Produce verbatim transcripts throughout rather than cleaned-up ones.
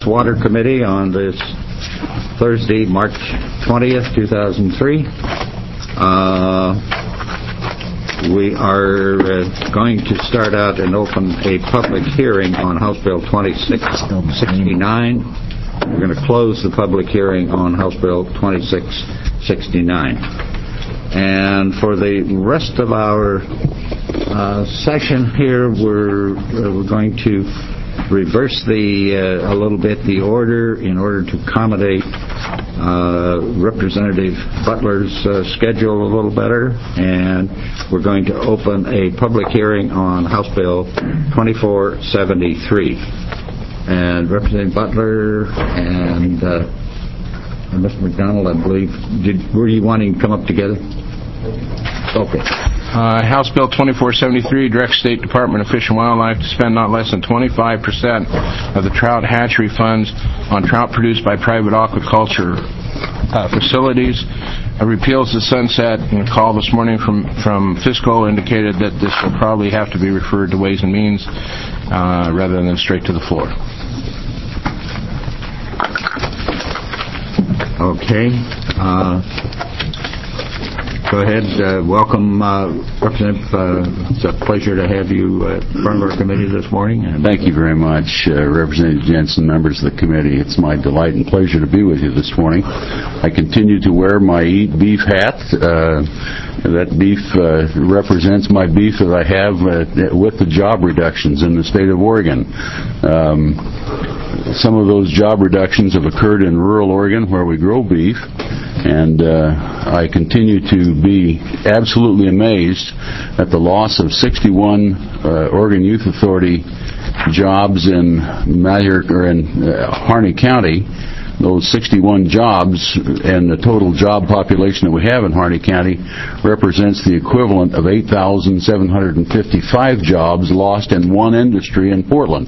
Water Committee on this Thursday, March twentieth, two thousand three. Uh, we are uh, going to start out and open a public hearing on House Bill twenty-six sixty-nine. We're going to close the public hearing on House Bill twenty-six sixty-nine. And for the rest of our uh, session here, we're, uh, we're going to reverse the uh, a little bit the order in order to accommodate uh, Representative Butler's uh, schedule a little better, and we're going to open a public hearing on House Bill twenty-four seventy-three. And Representative Butler and, uh, and Mister McDonald, I believe, did, were you wanting to come up together? Okay. Uh, House Bill twenty-four seventy-three directs State Department of Fish and Wildlife to spend not less than twenty-five percent of the trout hatchery funds on trout produced by private aquaculture uh, facilities. It repeals the sunset, and a call this morning from, from Fiscal indicated that this will probably have to be referred to Ways and Means uh, rather than straight to the floor. Okay. Uh, Go ahead. Uh, welcome, uh, Representative. Uh, it's a pleasure to have you uh, in front of our committee this morning. And Thank you very much, uh, Representative Jensen, members of the committee. It's my delight and pleasure to be with you this morning. I continue to wear my Eat Beef hat. Uh, that beef uh, represents my beef that I have uh, with the job reductions in the state of Oregon. Um, some of those job reductions have occurred in rural Oregon where we grow beef. And uh, I continue to be absolutely amazed at the loss of sixty-one uh, Oregon Youth Authority jobs in Malheur, or in uh, Harney County. Those sixty-one jobs and the total job population that we have in Harney County represents the equivalent of eight thousand seven hundred fifty-five jobs lost in one industry in Portland.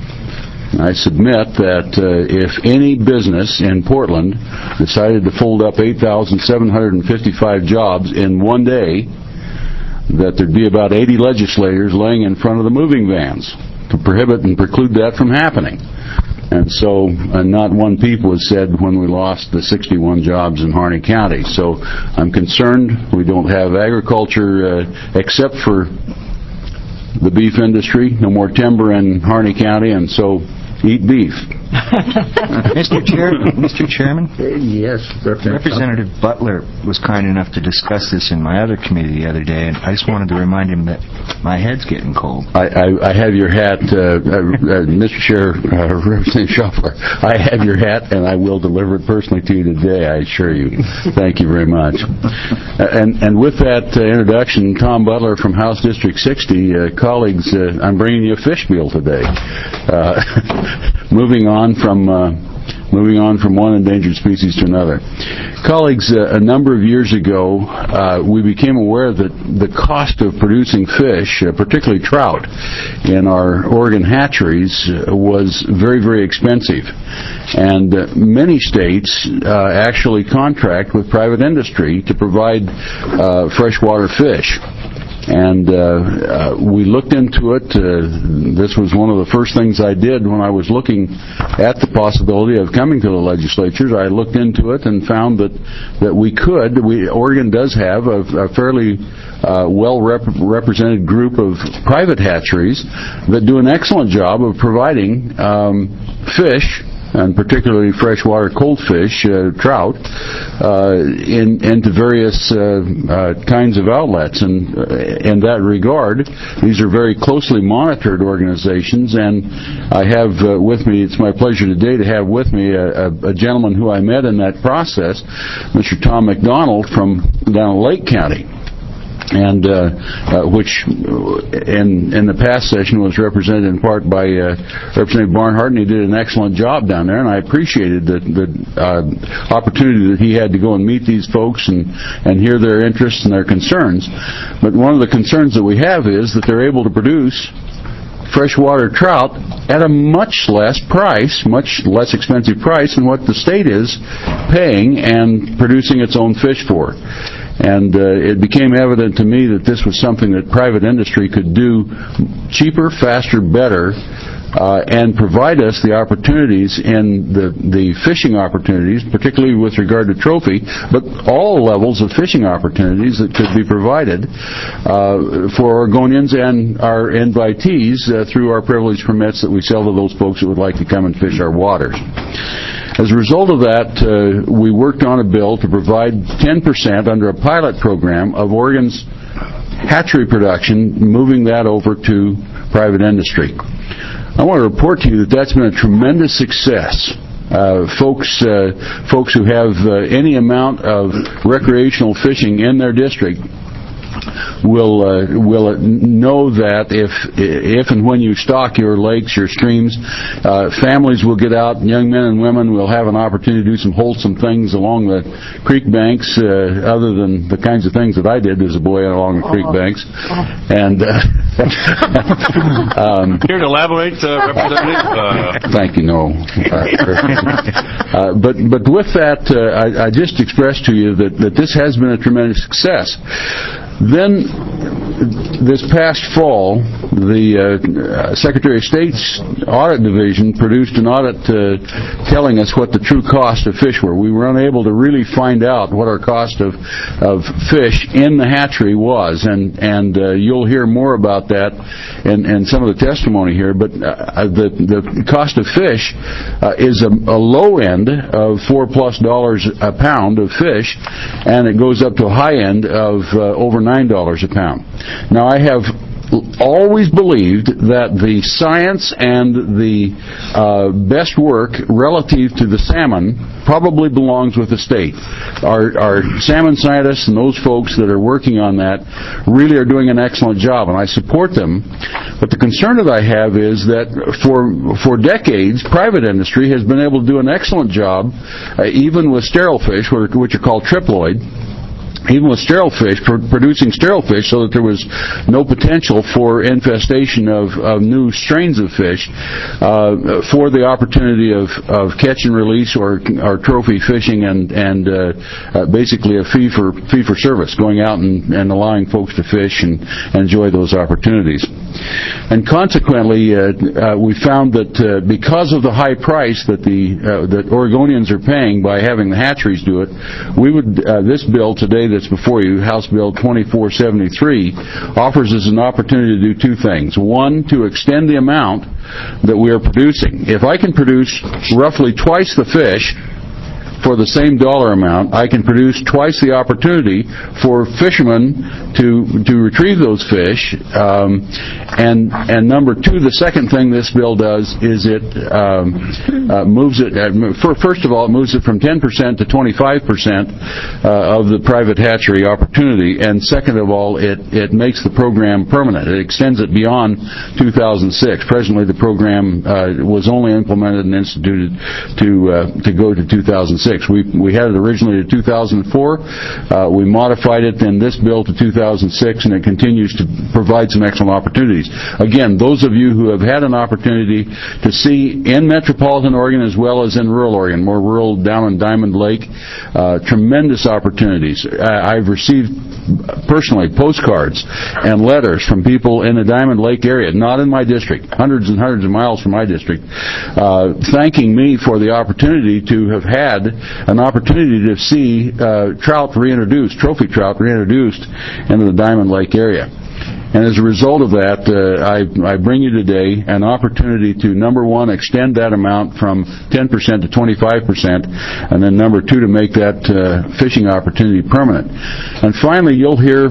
I submit that uh, if any business in Portland decided to fold up eight thousand seven hundred fifty-five jobs in one day, that there'd be about eighty legislators laying in front of the moving vans to prohibit and preclude that from happening. And so uh, not one peep was said when we lost the sixty-one jobs in Harney County. So I'm concerned we don't have agriculture uh, except for the beef industry, no more timber in Harney County, and so eat beef. Mister Chair, Mister Chairman? Yes, Representative. Representative Butler was kind enough to discuss this in my other committee the other day, and I just wanted to remind him that my head's getting cold. I, I, I have your hat, uh, uh, Mister Chair, uh, Representative Shuffler. I have your hat, and I will deliver it personally to you today, I assure you. Thank you very much. Uh, and, and with that uh, introduction, Tom Butler from House District sixty, uh, colleagues, uh, I'm bringing you a fish meal today. Uh, moving on from uh, moving on from one endangered species to another. Colleagues, uh, a number of years ago, uh, we became aware that the cost of producing fish, uh, particularly trout, in our Oregon hatcheries uh, was very, very expensive. And uh, many states uh, actually contract with private industry to provide uh, freshwater fish. And uh, uh, we looked into it. Uh, this was one of the first things I did when I was looking at the possibility of coming to the legislatures. I looked into it and found that, that we could. We, Oregon does have a, a fairly uh, well-represented group of private hatcheries that do an excellent job of providing um, fish, and particularly freshwater cold fish, uh, trout, uh, in, into various uh, uh, kinds of outlets. And uh, in that regard, these are very closely monitored organizations, and I have uh, with me, it's my pleasure today to have with me a, a, a gentleman who I met in that process, Mister Tom McDonald from down in Lake County. And uh, uh, which in in the past session was represented in part by uh, Representative Barnhart, and he did an excellent job down there, and I appreciated the, the uh, opportunity that he had to go and meet these folks and, and hear their interests and their concerns. But one of the concerns that we have is that they're able to produce freshwater trout at a much less price, much less expensive price than what the state is paying and producing its own fish for. And uh, it became evident to me that this was something that private industry could do cheaper, faster, better uh, and provide us the opportunities in the, the fishing opportunities, particularly with regard to trophy, but all levels of fishing opportunities that could be provided uh, for Oregonians and our invitees uh, through our privilege permits that we sell to those folks that would like to come and fish our waters. As a result of that, uh, we worked on a bill to provide ten percent under a pilot program of Oregon's hatchery production, moving that over to private industry. I want to report to you that that's been a tremendous success. Uh, folks, uh, folks who have uh, any amount of recreational fishing in their district will uh, will know that if if and when you stock your lakes, your streams, uh, families will get out, and young men and women will have an opportunity to do some wholesome things along the creek banks, uh, other than the kinds of things that I did as a boy along the creek banks. And uh, um, here to elaborate, uh, Representative. Uh, thank you. No, uh, but but with that, uh, I, I just expressed to you that that this has been a tremendous success. Then, this past fall, the uh, Secretary of State's Audit Division produced an audit uh, telling us what the true cost of fish were. We were unable to really find out what our cost of of fish in the hatchery was, and and uh, you'll hear more about that in, in some of the testimony here. But uh, the the cost of fish uh, is a, a low end of four plus dollars a pound of fish, and it goes up to a high end of uh, over nine dollars a pound. Now, I have always believed that the science and the uh, best work relative to the salmon probably belongs with the state. Our, our salmon scientists and those folks that are working on that really are doing an excellent job, and I support them. But the concern that I have is that for for decades, private industry has been able to do an excellent job, uh, even with sterile fish, which are called triploid. Even with sterile fish, producing sterile fish so that there was no potential for infestation of, of new strains of fish uh, for the opportunity of, of catch and release or, or trophy fishing and, and uh, uh, basically a fee for fee for service, going out and, and allowing folks to fish and, and enjoy those opportunities. And consequently, uh, uh, we found that uh, because of the high price that the uh, that Oregonians are paying by having the hatcheries do it, we would uh, this bill today that's before you, House Bill twenty-four seventy-three, offers us an opportunity to do two things. One, to extend the amount that we are producing. If I can produce roughly twice the fish for the same dollar amount, I can produce twice the opportunity for fishermen to to retrieve those fish. Um, and and number two, the second thing this bill does is it um, uh, moves it. Uh, for, first of all, it moves it from ten percent to twenty-five percent uh, of the private hatchery opportunity. And second of all, it it makes the program permanent. It extends it beyond two thousand six. Presently, the program uh, was only implemented and instituted to uh, to go to two thousand six. We we had it originally to two thousand four. Uh, we modified it in this bill to two thousand six, and it continues to provide some excellent opportunities. Again, those of you who have had an opportunity to see in metropolitan Oregon as well as in rural Oregon, more rural down in Diamond Lake, uh, tremendous opportunities. I, I've received personally postcards and letters from people in the Diamond Lake area, not in my district, hundreds and hundreds of miles from my district, uh, thanking me for the opportunity to have had an opportunity to see uh, trout reintroduced, trophy trout reintroduced into the Diamond Lake area. And as a result of that, uh, I, I bring you today an opportunity to, number one, extend that amount from ten percent to twenty-five percent, and then number two, to make that uh, fishing opportunity permanent. And finally, you'll hear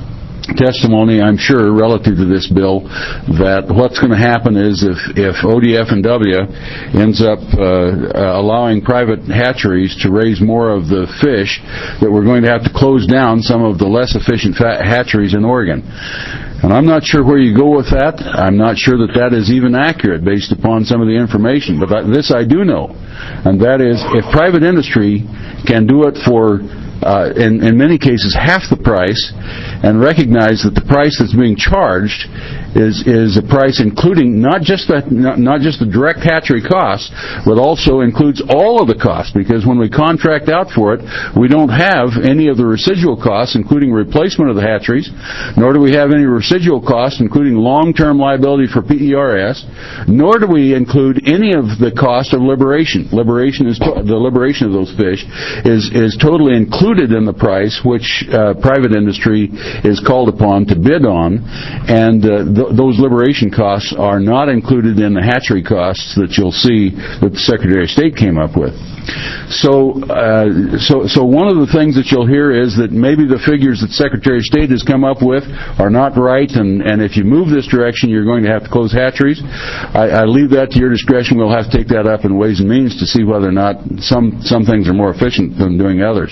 testimony, I'm sure, relative to this bill, that what's going to happen is if, if O D F and W ends up uh, uh, allowing private hatcheries to raise more of the fish, that we're going to have to close down some of the less efficient fa- hatcheries in Oregon. And I'm not sure where you go with that. I'm not sure that that is even accurate based upon some of the information. But th- this I do know, and that is if private industry can do it for Uh, in, in many cases half the price, and recognize that the price that's being charged is is a price including not just the not, not just the direct hatchery costs, but also includes all of the costs, because when we contract out for it, we don't have any of the residual costs, including replacement of the hatcheries, nor do we have any residual costs, including long-term liability for P E R S, nor do we include any of the cost of liberation. Liberation is to, the liberation of those fish is is totally included in the price, which uh, private industry is called upon to bid on, and uh, th- those liberation costs are not included in the hatchery costs that you'll see that the Secretary of State came up with. So, uh, so, so one of the things that you'll hear is that maybe the figures that Secretary of State has come up with are not right, and, and if you move this direction, you're going to have to close hatcheries. I, I leave that to your discretion. We'll have to take that up in Ways and Means to see whether or not some some things are more efficient than doing others.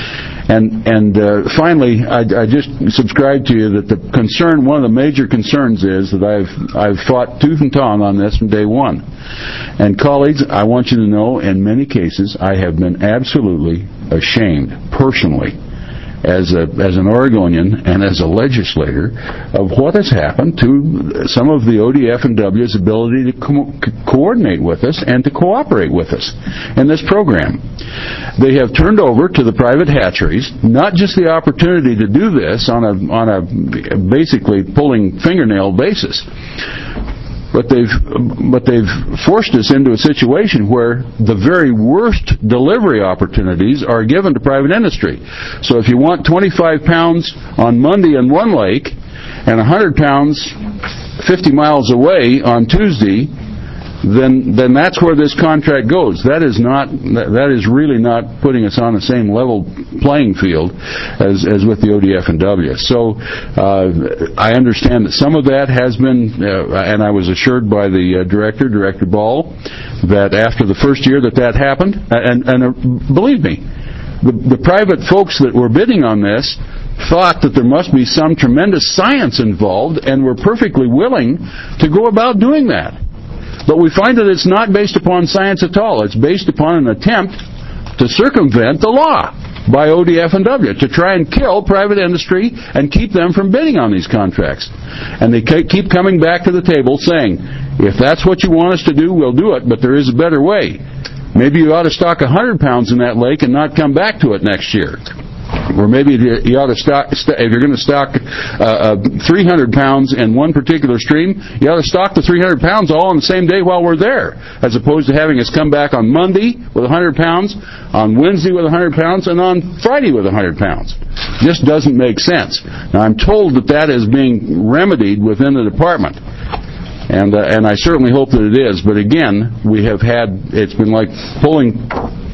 And and uh, finally, I, I just subscribe to you that the concern, one of the major concerns is that I've I've fought tooth and tongue on this from day one. And colleagues, I want you to know, in many cases, I have been absolutely ashamed, personally, as a as an Oregonian and as a legislator, of what has happened to some of the O D F and W's ability to co- coordinate with us and to cooperate with us in this program. They have turned over to the private hatcheries not just the opportunity to do this on a on a basically pulling fingernail basis, but they've but they've forced us into a situation where the very worst delivery opportunities are given to private industry. So if you want twenty-five pounds on Monday in one lake and one hundred pounds fifty miles away on Tuesday, then then that's where this contract goes. That is not that is really not putting us on the same level playing field as as with the O D F and W. So uh, I understand that some of that has been, uh, and I was assured by the uh, director, Director Ball, that after the first year that that happened, and and uh, believe me, the, the private folks that were bidding on this thought that there must be some tremendous science involved and were perfectly willing to go about doing that. But we find that it's not based upon science at all. It's based upon an attempt to circumvent the law by O D F and W, to try and kill private industry and keep them from bidding on these contracts. And they keep coming back to the table saying, if that's what you want us to do, we'll do it, but there is a better way. Maybe you ought to stock one hundred pounds in that lake and not come back to it next year. Or maybe you ought to stock, if you're going to stock uh, uh, three hundred pounds in one particular stream, you ought to stock the three hundred pounds all on the same day while we're there, as opposed to having us come back on Monday with one hundred pounds, on Wednesday with one hundred pounds, and on Friday with one hundred pounds. Just doesn't make sense. Now, I'm told that that is being remedied within the department. And uh, and I certainly hope that it is. But again, we have had, it's been like pulling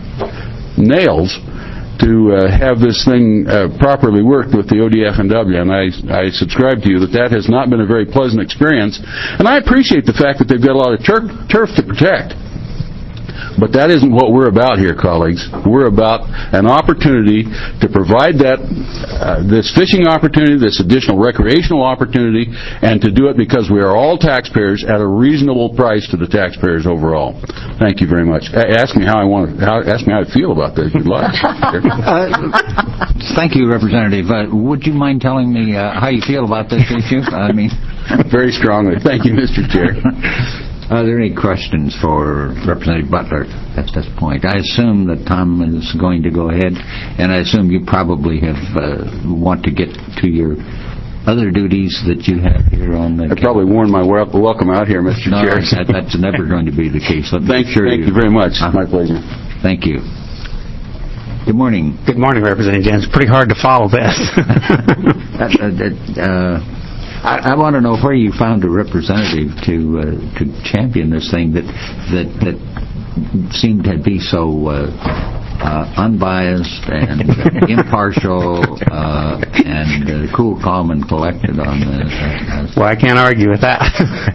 nails to uh, have this thing uh, properly worked with the O D F and W, and I, I subscribe to you that that has not been a very pleasant experience. And I appreciate the fact that they've got a lot of turf, turf to protect. But that isn't what we're about here, colleagues. We're about an opportunity to provide that uh, this fishing opportunity, this additional recreational opportunity, and to do it because we are all taxpayers at a reasonable price to the taxpayers overall. Thank you very much. Ask me how I want. How, ask me how I feel about this. If you'd like. uh, thank you, Representative. Uh, would you mind telling me uh, how you feel about this issue? I mean, very strongly. Thank you, Mister Chair. Are there any questions for Representative Butler at this point? I assume that Tom is going to go ahead, and I assume you probably have uh, want to get to your other duties that you have here on the... I probably worn my welcome out here, Mister No, Chair. that, that's never going to be the case. Let thank sure thank you, you very much. Uh, my pleasure. Thank you. Good morning. Good morning, Representative Jens. Pretty hard to follow this. uh, uh, I, I want to know where you found a representative to uh, to champion this thing that that that seemed to be so uh, uh, unbiased and impartial uh, and uh, cool, calm, and collected on this. Uh, well, I can't argue with that.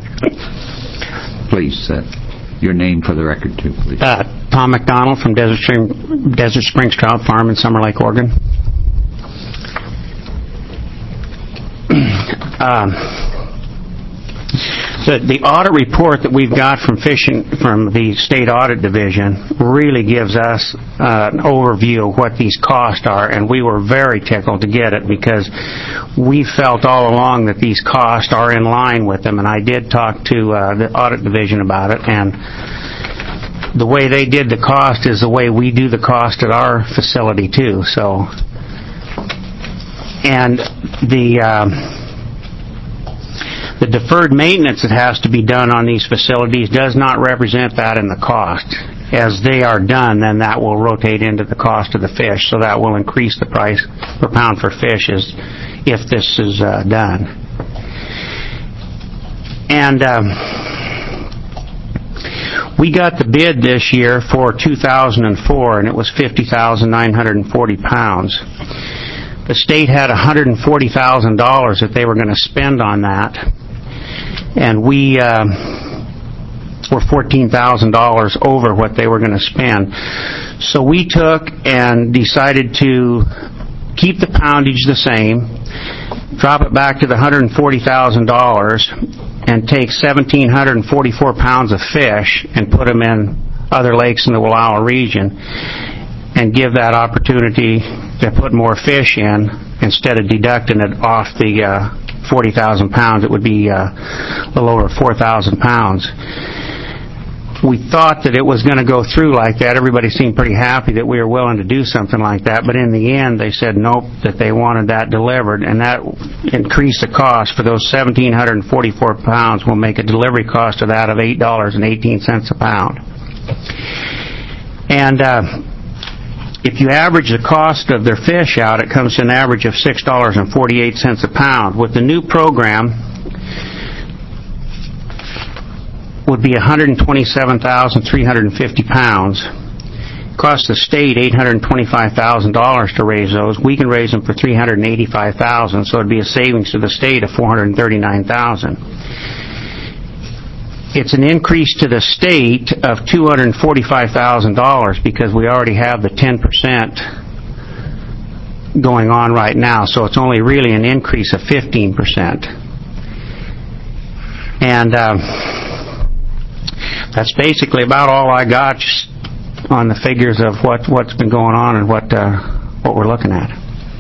Please, uh, your name for the record, too, please. Uh, Tom McDonald from Desert Spring, Desert Springs Trout Farm in Summer Lake, Oregon. Um, The, the audit report that we've got from fishing from the state audit division really gives us uh, an overview of what these costs are, and we were very tickled to get it because we felt all along that these costs are in line with them. And I did talk to uh, the audit division about it, and the way they did the cost is the way we do the cost at our facility too. So, and the. Uh, The deferred maintenance that has to be done on these facilities does not represent that in the cost. As they are done, then that will rotate into the cost of the fish, so that will increase the price per pound for fish as if this is uh, done. And um, we got the bid this year for two thousand four, and it was fifty thousand nine hundred forty pounds. The state had one hundred forty thousand dollars that they were going to spend on that. And we uh, were fourteen thousand dollars over what they were going to spend. So we took and decided to keep the poundage the same, drop it back to the one hundred forty thousand dollars, and take one thousand seven hundred forty-four pounds of fish and put them in other lakes in the Wallowa region and give that opportunity to put more fish in instead of deducting it off the uh, forty thousand pounds. It would be uh, a little over four thousand pounds. We thought that it was going to go through like that. Everybody seemed pretty happy that we were willing to do something like that, but in the end they said nope, that they wanted that delivered, and that increased the cost for those one thousand seven hundred forty-four pounds. Will make a delivery cost of that of eight dollars and eighteen cents a pound. And uh, if you average the cost of their fish out, it comes to an average of six dollars and forty-eight cents a pound. With the new program, would be one hundred twenty-seven thousand three hundred fifty pounds. Cost the state eight hundred twenty-five thousand dollars to raise those. We can raise them for three hundred eighty-five thousand dollars, so it'd be a savings to the state of four hundred thirty-nine thousand dollars. It's an increase to the state of two hundred forty-five thousand dollars because we already have the ten percent going on right now, so it's only really an increase of fifteen percent. And uh, that's basically about all I got just on the figures of what, what's been going on and what, uh, what we're looking at.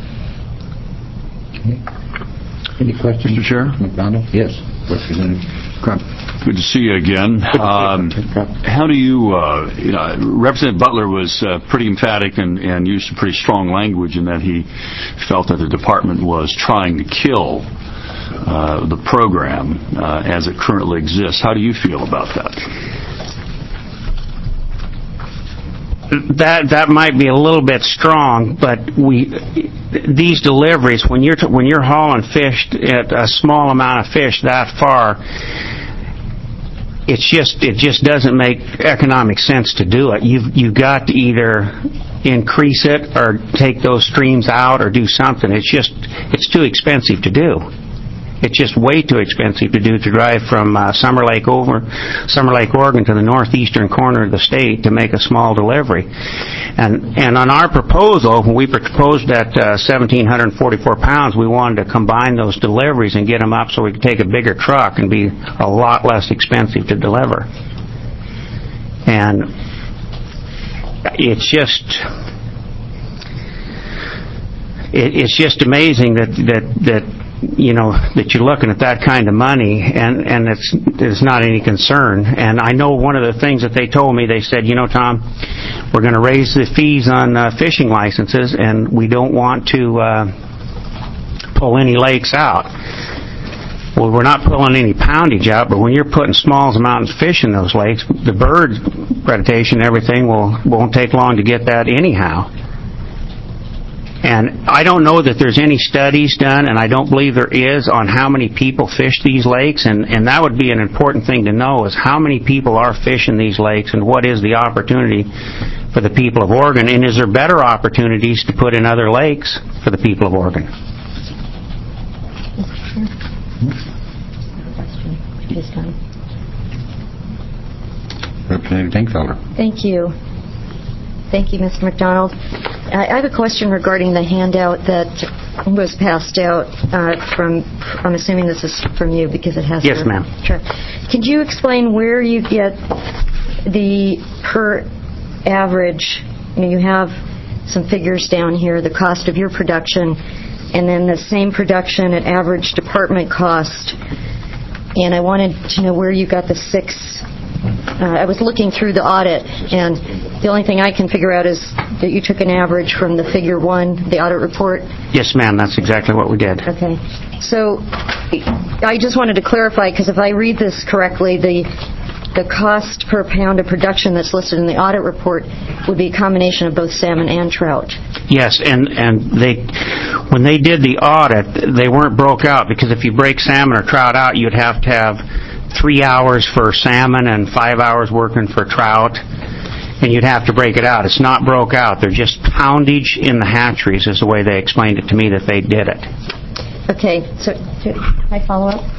Any questions? Mister Chair? McDonald? Yes. Representative Crump. Good to see you again. Um, how do you, uh, you know, Representative Butler was uh, pretty emphatic and, and used some pretty strong language in that he felt that the department was trying to kill uh, the program uh, as it currently exists. How do you feel about that? That that might be a little bit strong, but we these deliveries, when you're t- when you're hauling fish at a small amount of fish that far, it's just it just doesn't make economic sense to do it. You've you've got to either increase it or take those streams out or do something. It's just it's too expensive to do. It's just way too expensive to do to drive from uh, Summer Lake over Summer Lake, Oregon to the northeastern corner of the state to make a small delivery. And and on our proposal, when we proposed that uh, one thousand seven hundred forty-four pounds, we wanted to combine those deliveries and get them up so we could take a bigger truck and be a lot less expensive to deliver. And it's just it, it's just amazing that that that you know, that you're looking at that kind of money, and, and it's, it's not any concern. And I know one of the things that they told me, they said, you know, Tom, we're going to raise the fees on uh, fishing licenses, and we don't want to uh, pull any lakes out. Well, we're not pulling any poundage out, but when you're putting small amounts of fish in those lakes, the bird predation and everything will, won't take long to get that anyhow. And I don't know that there's any studies done, and I don't believe there is, on how many people fish these lakes, and, and that would be an important thing to know, is how many people are fishing these lakes, and what is the opportunity for the people of Oregon, and is there better opportunities to put in other lakes for the people of Oregon? Representative Dankfelder. Thank you. Thank you, Mister McDonald. I I have a question regarding the handout that was passed out uh, from, I'm assuming this is from you because it has... Yes, your- ma'am. Sure. Could you explain where you get the per average, you know, you have some figures down here, the cost of your production, and then the same production at average department cost. And I wanted to know where you got the six... Uh, I was looking through the audit, and the only thing I can figure out is that you took an average from the figure one, the audit report. Yes, ma'am, that's exactly what we did. Okay. So I just wanted to clarify, because if I read this correctly, the the cost per pound of production that's listed in the audit report would be a combination of both salmon and trout. Yes, and, and they, when they did the audit, they weren't broke out, because if you break salmon or trout out, you'd have to have three hours for salmon and five hours working for trout, and you'd have to break it out. It's not broke out. They're just poundage in the hatcheries is the way they explained it to me that they did it. Okay, so can I follow up?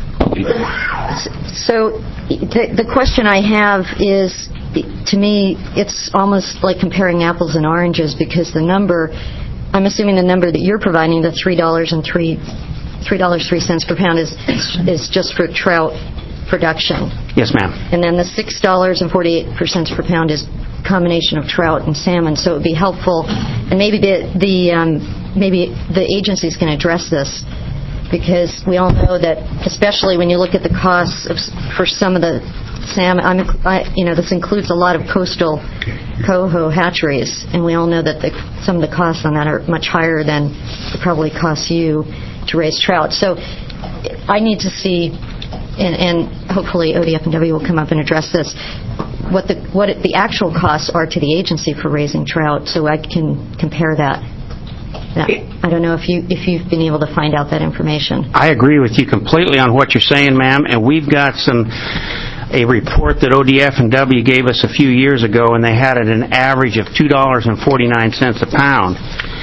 So the, the question I have is, to me, it's almost like comparing apples and oranges, because the number, I'm assuming the number that you're providing, the three dollars and three three dollars three cents per pound, is is just for trout production. Yes, ma'am. And then the six dollars and forty-eight cents per pound is a combination of trout and salmon. So it would be helpful, and maybe the, the um, maybe the agencies can address this, because we all know that, especially when you look at the costs of, for some of the salmon, I'm, I, you know, this includes a lot of coastal coho hatcheries, and we all know that the, some of the costs on that are much higher than it probably costs you to raise trout. So I need to see, and, and hopefully O D F and W will come up and address this, what the what it, the actual costs are to the agency for raising trout, so I can compare that. Yeah. I don't know if you if you've been able to find out that information. I agree with you completely on what you're saying, ma'am, and we've got some a report that O D F and W gave us a few years ago, and they had it an average of two dollars and forty-nine cents a pound.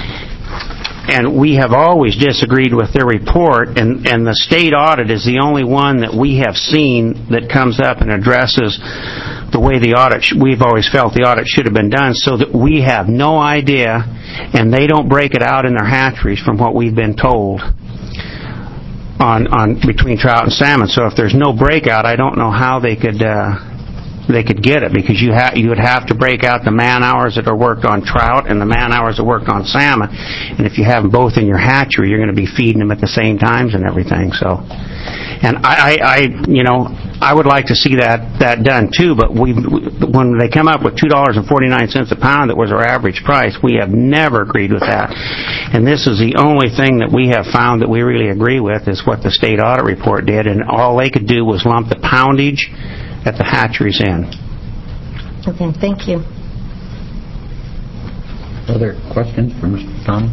And we have always disagreed with their report, and, and the state audit is the only one that we have seen that comes up and addresses the way the audit, sh- we've always felt the audit should have been done, so that we have no idea, and they don't break it out in their hatcheries from what we've been told on, on between trout and salmon. So if there's no breakout, I don't know how they could, uh, they could get it, because you ha- you would have to break out the man hours that are worked on trout and the man hours that worked on salmon, and if you have them both in your hatchery, you're going to be feeding them at the same times and everything. So, and I, I, I you know, I would like to see that that done too. But we, when they come up with two dollars and forty-nine cents a pound, that was our average price, we have never agreed with that. And this is the only thing that we have found that we really agree with is what the state audit report did, and all they could do was lump the poundage at the hatcheries in. Okay, thank you. Other questions for Mister Tom?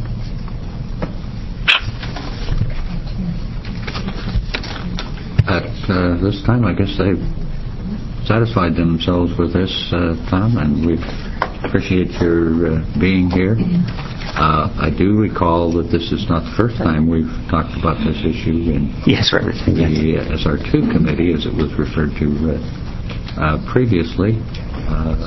At uh, this time, I guess they've satisfied themselves with this, uh, Tom, and we appreciate your uh, being here. Uh, I do recall that this is not the first time we've talked about this issue in yes, right. the uh, S R two committee, as it was referred to uh, uh, previously, uh,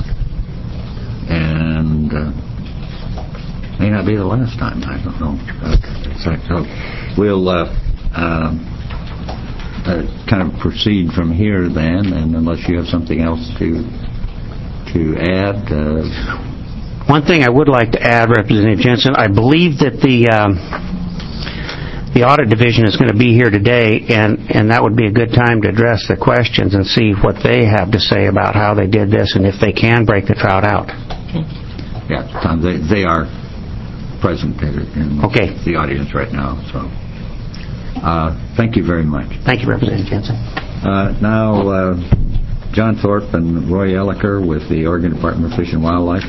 and uh, may not be the last time. I don't know. Uh, so we'll uh, uh, uh, kind of proceed from here then, and unless you have something else to to add. Uh, One thing I would like to add, Representative Jensen, I believe that the um, the audit division is going to be here today, and, and that would be a good time to address the questions and see what they have to say about how they did this and if they can break the trout out. Yeah, Tom, they, they are present in okay. the audience right now. So, uh, thank you very much. Thank you, Representative Jensen. Uh, now, uh, John Thorpe and Roy Elliker with the Oregon Department of Fish and Wildlife.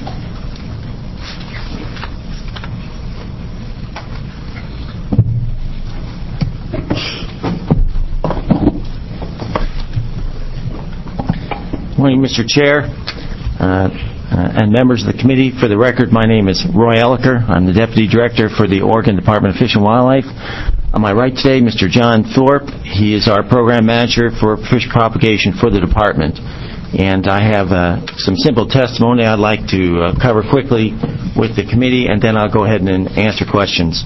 Morning, Mister Chair, uh, uh, and members of the committee. For the record, my name is Roy Elliker. I'm the Deputy Director for the Oregon Department of Fish and Wildlife. On my right today, Mister John Thorpe. He is our Program Manager for Fish Propagation for the Department. and I have uh, some simple testimony I'd like to uh, cover quickly with the committee, and then I'll go ahead and answer questions.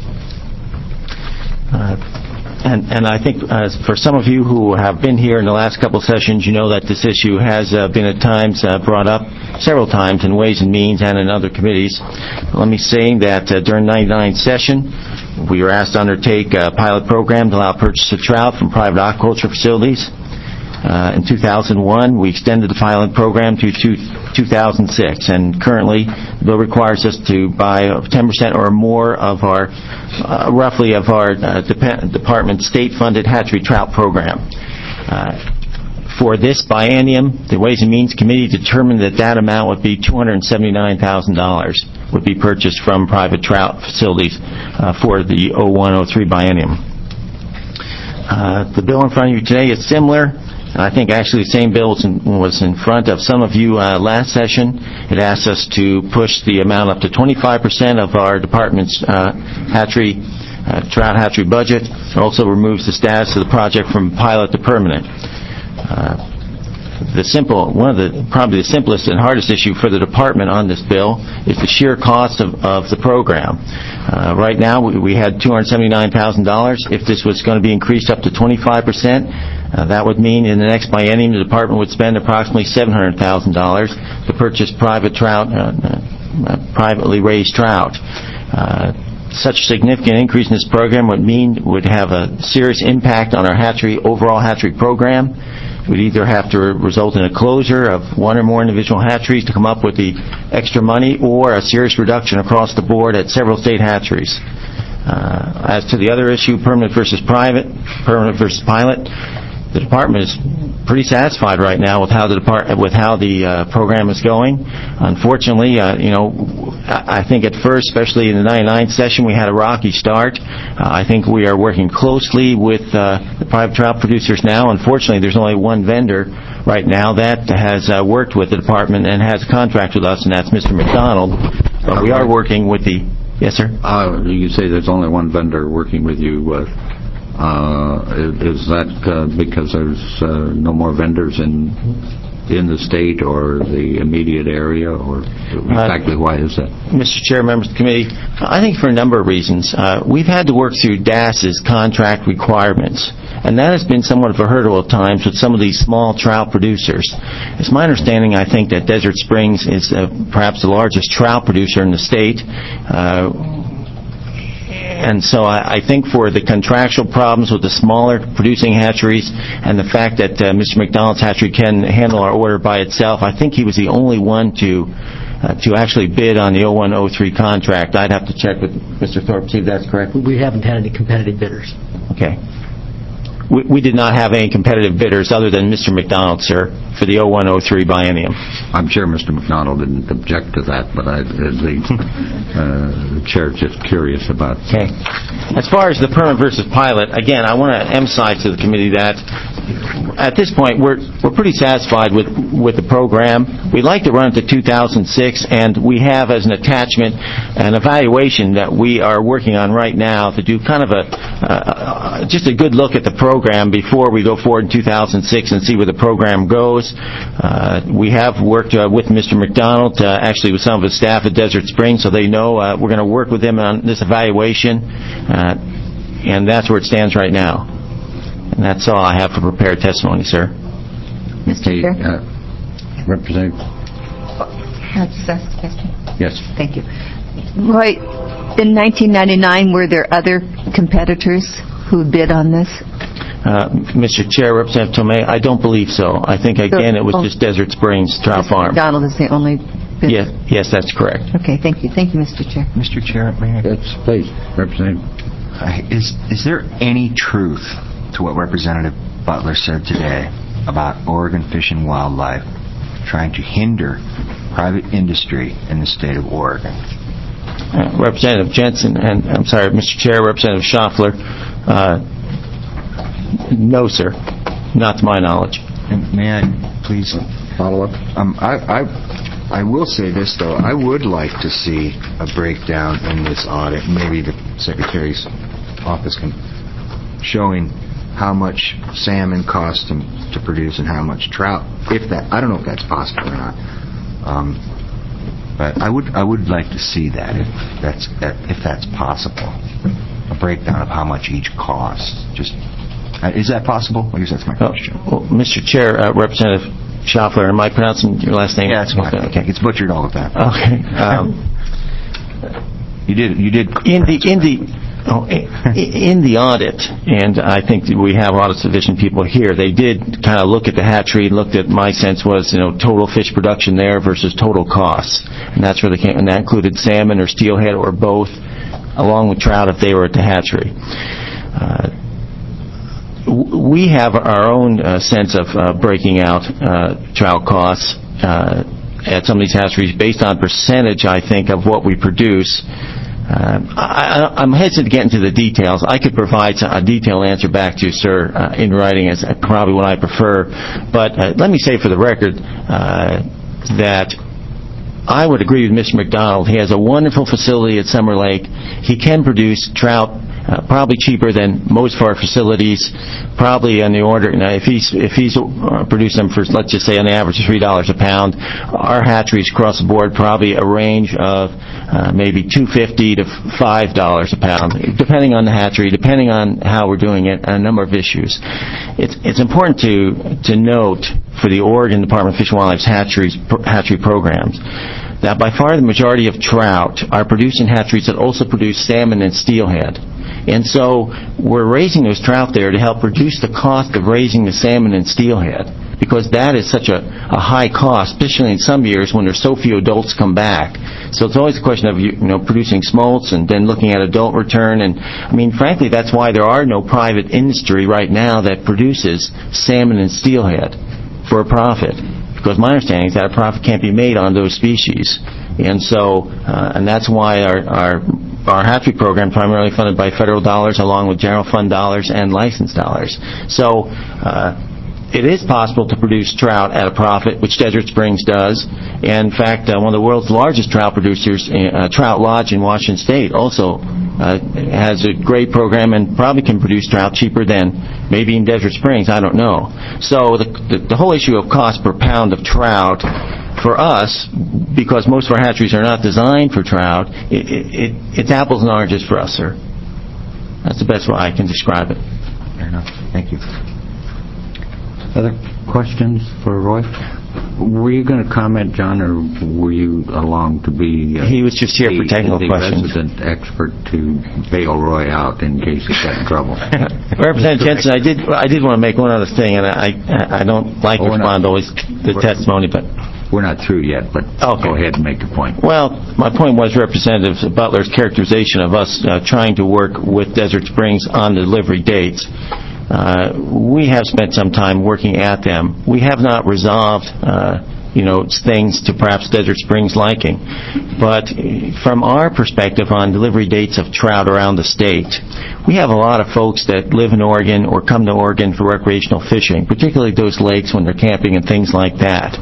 Uh, And, and I think uh, for some of you who have been here in the last couple of sessions, you know that this issue has uh, been at times uh, brought up several times in Ways and Means and in other committees. Let me say that uh, during the ninety-nine session, we were asked to undertake a pilot program to allow purchase of trout from private aquaculture facilities. Uh, in two thousand one, we extended the pilot program to two, two thousand six, and currently the bill requires us to buy ten percent or more of our, uh, roughly of our uh, dep- department's state-funded hatchery trout program. Uh, for this biennium, the Ways and Means Committee determined that that amount would be two hundred seventy-nine thousand dollars would be purchased from private trout facilities uh, for the oh one oh three biennium. Uh, the bill in front of you today is similar. I think actually the same bill was in, was in front of some of you uh, last session. It asked us to push the amount up to twenty-five percent of our department's uh, hatchery, uh, trout hatchery budget. It also removes the status of the project from pilot to permanent. Uh, the simple, one of the, probably the simplest and hardest issue for the department on this bill is the sheer cost of, of the program. Uh, right now, we, we had two hundred seventy-nine thousand dollars. If this was going to be increased up to twenty-five percent, Uh, that would mean in the next biennium the department would spend approximately seven hundred thousand dollars to purchase private trout, uh, uh, privately raised trout. Uh, such a significant increase in this program would mean would have a serious impact on our hatchery overall hatchery program. We'd either have to result in a closure of one or more individual hatcheries to come up with the extra money, or a serious reduction across the board at several state hatcheries. Uh, as to the other issue, permanent versus private, permanent versus pilot, the department is pretty satisfied right now with how the depart with how the uh, program is going. Unfortunately, uh, you know, I think at first, especially in the ninety-nine session, we had a rocky start. Uh, I think we are working closely with uh, the private trout producers now. Unfortunately, there's only one vendor right now that has uh, worked with the department and has a contract with us, and that's Mister McDonald. But we are working with the... Yes, sir? Uh, you say there's only one vendor working with you. Uh, uh, is that uh, because there's uh, no more vendors in in the state or the immediate area, or exactly uh, why is that? Mister Chair, members of the committee, I think for a number of reasons. Uh, we've had to work through D A S's contract requirements, and that has been somewhat of a hurdle at times with some of these small trout producers. It's my understanding, I think, that Desert Springs is uh, perhaps the largest trout producer in the state. Uh, And so I, I think for the contractual problems with the smaller producing hatcheries and the fact that uh, Mister McDonald's hatchery can handle our order by itself, I think he was the only one to uh, to actually bid on the oh one oh three contract. I'd have to check with Mister Thorpe, see if that's correct. We haven't had any competitive bidders. Okay. We, we did not have any competitive bidders other than Mister McDonald, sir, for the oh one oh three biennium. I'm sure Mister McDonald didn't object to that, but I, the, uh, the chair is just curious about. Okay. As far as the permanent versus pilot, again, I want to emphasize to the committee that at this point we're we're pretty satisfied with with the program. We'd like to run it to two thousand six, and we have as an attachment an evaluation that we are working on right now to do kind of a uh, just a good look at the program before we go forward in two thousand six and see where the program goes. Uh, we have worked uh, with Mister McDonald, uh, actually with some of his staff at Desert Springs, so they know uh, we're going to work with them on this evaluation, uh, and that's where it stands right now. And that's all I have for prepared testimony, sir. Mister Chair? Uh, Representative? That's that's the question. Yes. Thank you. Roy, in nineteen ninety-nine, were there other competitors who bid on this? Uh, Mister Chair, Representative Tomei, I don't believe so. I think, again, it was oh. just Desert Springs Trout Farm. McDonald is the only bidder? Yes, yes, that's correct. Okay, thank you. Thank you, Mister Chair. Mister Chair, may I? Yes, please, Representative. Uh, is is there any truth to what Representative Butler said today about Oregon Fish and Wildlife trying to hinder private industry in the state of Oregon? Uh, Representative Jensen, and I'm sorry, Mister Chair, Representative Schaffler, uh, no, sir, not to my knowledge. And may I please follow up? Um, I, I, I will say this though. I would like to see a breakdown in this audit. Maybe the Secretary's office can showing how much salmon costs to, to produce and how much trout, if that, I don't know if that's possible or not. Um, but I would I would like to see that if that's that, if that's possible, a breakdown of how much each costs. Just uh, is that possible? I guess that's my question. Well, Mister Chair, uh, Representative Schaffler, am I pronouncing your last name? Yeah, that's fine. Okay, it's butchered all the time. Okay. Um, you did you did in the in the. Oh, in the audit, and I think we have a lot of sufficient people here, they did kind of look at the hatchery and looked at, my sense was, you know, total fish production there versus total costs. And that's where they came, and that included salmon or steelhead or both, along with trout if they were at the hatchery. Uh, we have our own uh, sense of uh, breaking out uh, trout costs uh, at some of these hatcheries based on percentage, I think, of what we produce. Uh, I, I'm hesitant to get into the details. I could provide a detailed answer back to you, sir, uh, in writing, is probably what I prefer. But uh, let me say for the record uh, that I would agree with Mister McDonald. He has a wonderful facility at Summer Lake. He can produce trout uh, probably cheaper than most of our facilities, probably on the order, you know, if he's if he's uh, producing them for, let's just say, on the average of three dollars a pound, our hatcheries across the board probably a range of uh, maybe two fifty to five dollars a pound, depending on the hatchery, depending on how we're doing it, and a number of issues. It's it's important to to note for the Oregon Department of Fish and Wildlife's hatcheries hatchery programs that by far the majority of trout are produced in hatcheries that also produce salmon and steelhead. And so we're raising those trout there to help reduce the cost of raising the salmon and steelhead, because that is such a, a high cost, especially in some years when there's so few adults come back. So it's always a question of, you know, producing smolts and then looking at adult return. And, I mean, frankly, that's why there are no private industry right now that produces salmon and steelhead for a profit. Because my understanding is that a profit can't be made on those species. And so, uh, and that's why our, our our hatchery program primarily funded by federal dollars along with general fund dollars and license dollars. So uh, it is possible to produce trout at a profit, which Desert Springs does. And in fact, uh, one of the world's largest trout producers, uh, Trout Lodge in Washington State, also uh, has a great program and probably can produce trout cheaper than maybe in Desert Springs. I don't know. So the, the, the whole issue of cost per pound of trout for us, because most of our hatcheries are not designed for trout, it, it, it, it's apples and oranges for us, sir. That's the best way I can describe it. Fair enough. Thank you. Other questions for Roy? Were you going to comment, John, or were you along to be... Uh, he was just here the, for technical the questions. The resident expert to bail Roy out in case he got in trouble. Representative Jensen, I did I did want to make one other thing, and I I don't like to oh, respond always to the testimony, but... We're not through yet, but okay. Go ahead and make your point. Well, my point was Representative Butler's characterization of us uh, trying to work with Desert Springs on the delivery dates. Uh, we have spent some time working at them. We have not resolved, uh, you know, things to perhaps Desert Springs' liking. But from our perspective on delivery dates of trout around the state, we have a lot of folks that live in Oregon or come to Oregon for recreational fishing, particularly those lakes when they're camping and things like that.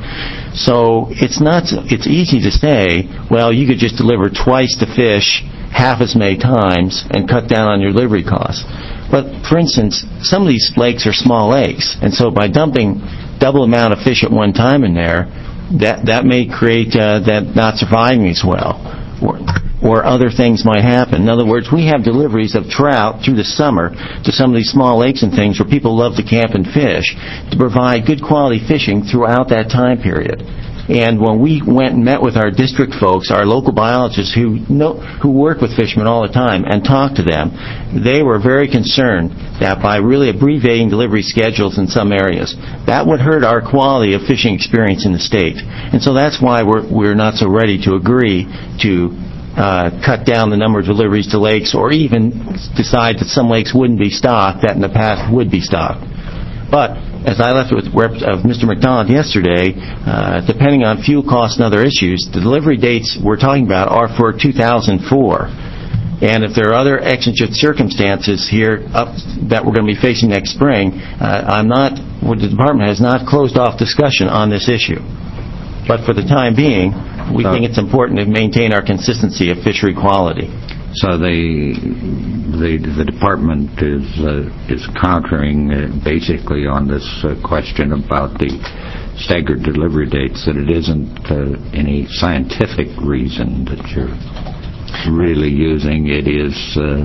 So it's not, it's easy to say, well, you could just deliver twice the fish half as many times and cut down on your delivery costs. But, for instance, some of these lakes are small lakes, and so by dumping double amount of fish at one time in there, that that may create uh, that not surviving as well, or, or other things might happen. In other words, we have deliveries of trout through the summer to some of these small lakes and things where people love to camp and fish to provide good quality fishing throughout that time period. And when we went and met with our district folks, our local biologists who know, who work with fishermen all the time and talk to them, they were very concerned that by really abbreviating delivery schedules in some areas, that would hurt our quality of fishing experience in the state. And so that's why we're, we're not so ready to agree to uh, cut down the number of deliveries to lakes, or even decide that some lakes wouldn't be stocked that in the past would be stocked. But as I left with uh, Mister McDonald yesterday, uh, depending on fuel costs and other issues, the delivery dates we're talking about are for two thousand four. And if there are other exigent circumstances here up that we're going to be facing next spring, uh, I'm not, well, the department has not closed off discussion on this issue. But for the time being, we so, think it's important to maintain our consistency of fishery quality. So the the the department is uh, is countering uh, basically on this uh, question about the staggered delivery dates, that it isn't uh, any scientific reason that you're really using. It is uh,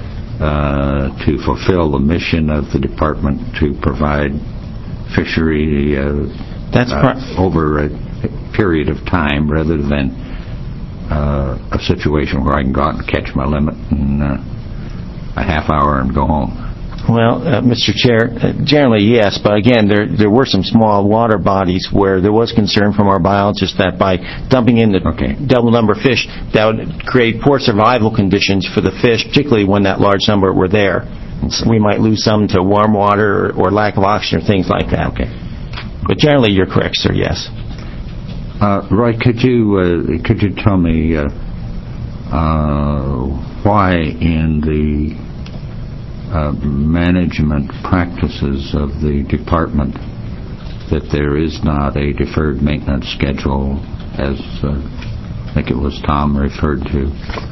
uh, to fulfill the mission of the department to provide fishery uh, That's uh, pro- over a period of time, rather than uh, a situation where I can go out and catch my limit in uh, a half hour and go home. Well, uh, Mister Chair, uh, generally yes, but again, there there were some small water bodies where there was concern from our biologists that by dumping in the Okay. double number of fish, that would create poor survival conditions for the fish, particularly when that large number were there. So we might lose some to warm water or, or lack of oxygen or things like that. Okay. But generally, you're correct, sir, yes. Uh, Roy, could you uh, could you tell me uh, uh, why in the uh, management practices of the department that there is not a deferred maintenance schedule, as uh, I think it was Tom referred to,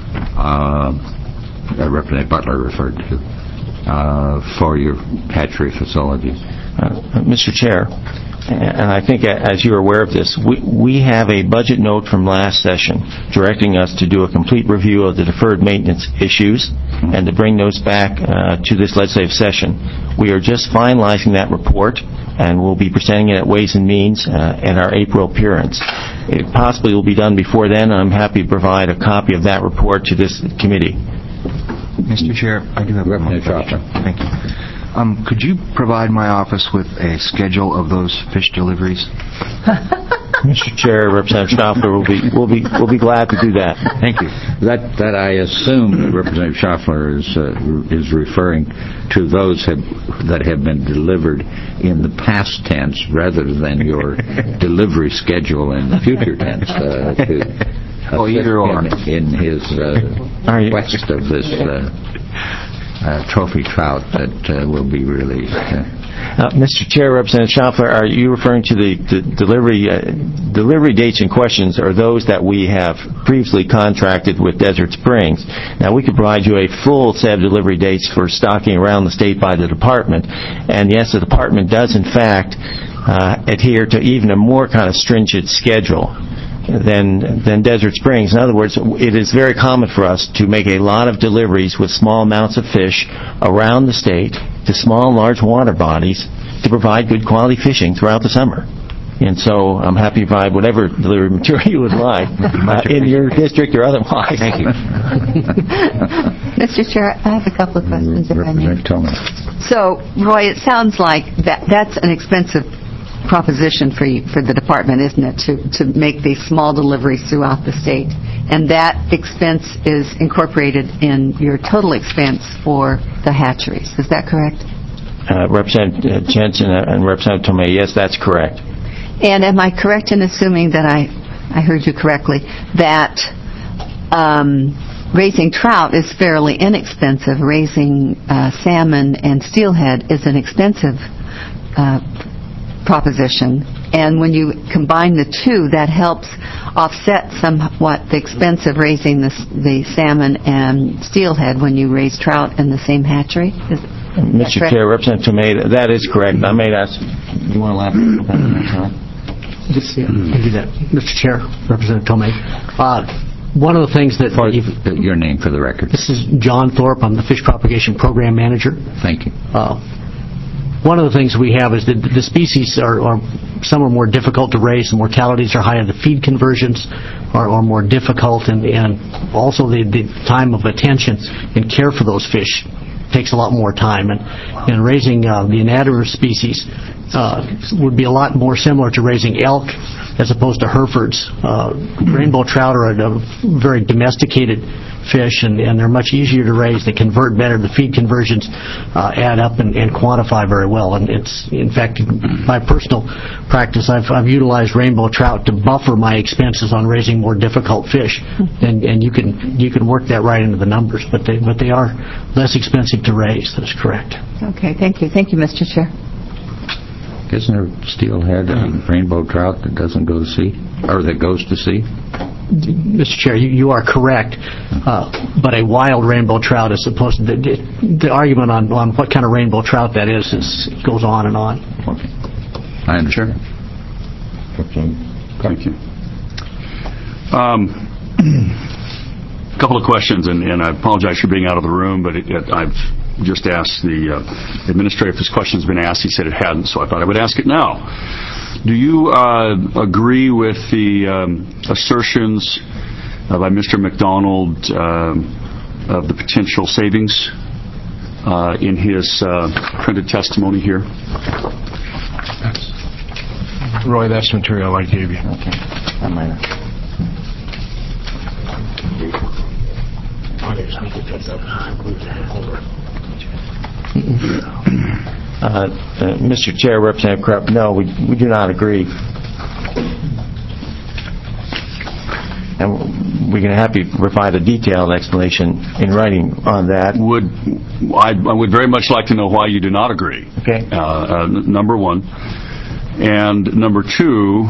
uh, uh, Representative Butler referred to, uh, for your hatchery facilities? Uh, Mister Chair, and I think as you're aware of this, we, we have a budget note from last session directing us to do a complete review of the deferred maintenance issues and to bring those back uh, to this legislative session. We are just finalizing that report, and we'll be presenting it at Ways and Means uh, at our April appearance. It possibly will be done before then, and I'm happy to provide a copy of that report to this committee. Mister Chair, I do have one question. Thank you. Um, could you provide my office with a schedule of those fish deliveries? Mister Chair, Representative Schaffler will be will be will be glad to do that. Thank you. That that I assume that Representative Schaffler is uh, is referring to those have, that have been delivered in the past tense, rather than your delivery schedule in the future tense. Uh, to Oh, either or. In, in his uh, quest of this uh, uh, trophy trout that uh, will be released. Uh, Uh, Mister Chair, Representative Schaffler, are you referring to the, the delivery uh, delivery dates in questions, or those that we have previously contracted with Desert Springs? Now, we could provide you a full set of delivery dates for stocking around the state by the department, and yes, the department does in fact uh, adhere to even a more kind of stringent schedule than than Desert Springs. In other words, it is very common for us to make a lot of deliveries with small amounts of fish around the state to small and large water bodies to provide good quality fishing throughout the summer. And so I'm happy to provide whatever delivery material you would like uh, in your district or otherwise. Thank you. Mister Chair, I have a couple of questions, if I may. Representative Tillman. So, Roy, it sounds like that that's an expensive proposition for you, for the department, isn't it, to, to make these small deliveries throughout the state? And that expense is incorporated in your total expense for the hatcheries. Is that correct? Uh, Representative Jensen and Representative Tomei, yes, that's correct. And am I correct in assuming that I, I heard you correctly, that um, raising trout is fairly inexpensive? Raising uh, salmon and steelhead is an expensive uh proposition, and when you combine the two, that helps offset somewhat the expense of raising the, the salmon and steelhead when you raise trout in the same hatchery. Is Mister Chair, Representative Tomei, that is correct. I may ask, you want to laugh about that? Just, yeah, thank you, that. Mister Chair, Representative Tomei. Uh, one of the things that... For, your name for the record. This is John Thorpe. I'm the Fish Propagation Program Manager. Thank you. Uh, One of the things we have is that the species are, are some are more difficult to raise, the mortalities are higher, the feed conversions are, are more difficult, and, and also the, the time of attention and care for those fish takes a lot more time. And, and raising uh, the anadromous species uh, would be a lot more similar to raising elk as opposed to Herefords. Uh, rainbow trout are a, a very domesticated fish, and, and they're much easier to raise. They convert better. The feed conversions uh, add up and, and quantify very well. And it's, in fact, my personal practice, I've, I've utilized rainbow trout to buffer my expenses on raising more difficult fish. And, and you can you can work that right into the numbers, but they but they are less expensive to raise. That's correct. Okay, thank you. Thank you, Mister Chair. Isn't there steelhead and rainbow trout that doesn't go to sea, or that goes to sea? Mister Chair, you, you are correct, uh, but a wild rainbow trout is supposed to, the, the argument on, on what kind of rainbow trout that is, is goes on and on. Okay. I understand. Thank you. Um, a couple of questions, and, and I apologize for being out of the room, but it, it, I've just asked the uh, administrator if this question has been asked. He said it hadn't, so I thought I would ask it now. Do you uh, agree with the um, assertions uh, by Mister McDonald uh, of the potential savings uh, in his uh, printed testimony here? Roy, that's material I gave you. Okay. That might not. Uh, uh, Mister Chair, Representative Krupp, no, we, we do not agree. And we can happy to provide a detailed explanation in writing on that. Would I, I would very much like to know why you do not agree. Okay. Uh, uh, n- number one. And number two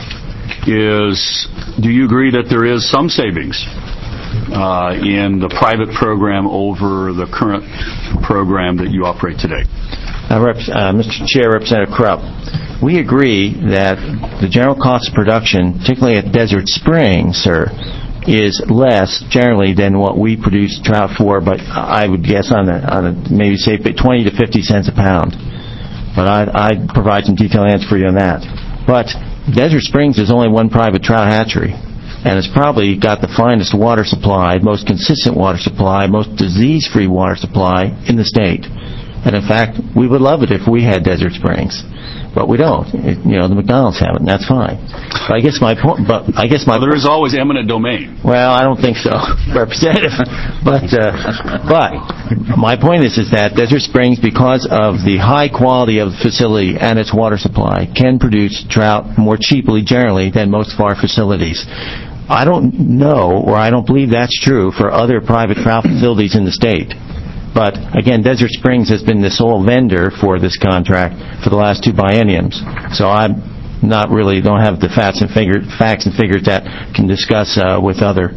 is, do you agree that there is some savings uh, in the private program over the current program that you operate today? Uh, Rep, uh, Mister Chair, Representative Krupp, we agree that the general cost of production, particularly at Desert Springs, sir, is less generally than what we produce trout for, but I would guess on a, on a maybe say twenty to fifty cents a pound. But I, I'd provide some detailed answer for you on that. But Desert Springs is only one private trout hatchery, and it's probably got the finest water supply, most consistent water supply, most disease-free water supply in the state. And in fact, we would love it if we had Desert Springs, but we don't. It, you know, the McDonald's have it, and that's fine. But I guess my point. But I guess my. Well, there is always eminent domain. Well, I don't think so, Representative. But uh, but my point is is that Desert Springs, because of the high quality of the facility and its water supply, can produce trout more cheaply generally than most of our facilities. I don't know, or I don't believe that's true for other private trout facilities in the state. But, again, Desert Springs has been the sole vendor for this contract for the last two bienniums. So I'm not really, don't have the facts and, figure, facts and figures that can discuss uh, with other,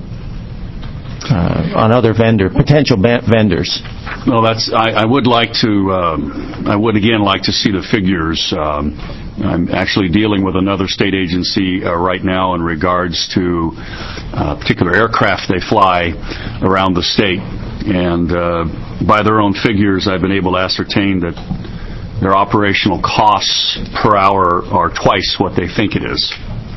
uh, on other vendor, potential vendors. No, that's, I, I would like to, um, I would again like to see the figures. Um, I'm actually dealing with another state agency uh, right now in regards to uh, particular aircraft they fly around the state. And uh, by their own figures, I've been able to ascertain that their operational costs per hour are twice what they think it is.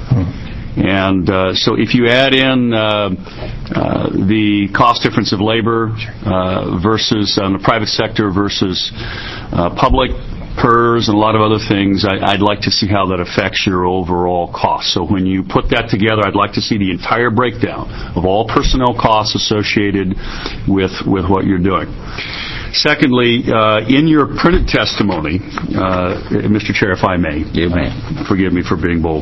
And uh, so if you add in uh, uh, the cost difference of labor uh, versus on the private sector versus uh, public, P E R S and a lot of other things, I, I'd like to see how that affects your overall cost. So when you put that together, I'd like to see the entire breakdown of all personnel costs associated with, with what you're doing. Secondly, uh, in your printed testimony, uh, Mister Chair, if I may, you may. Forgive me for being bold.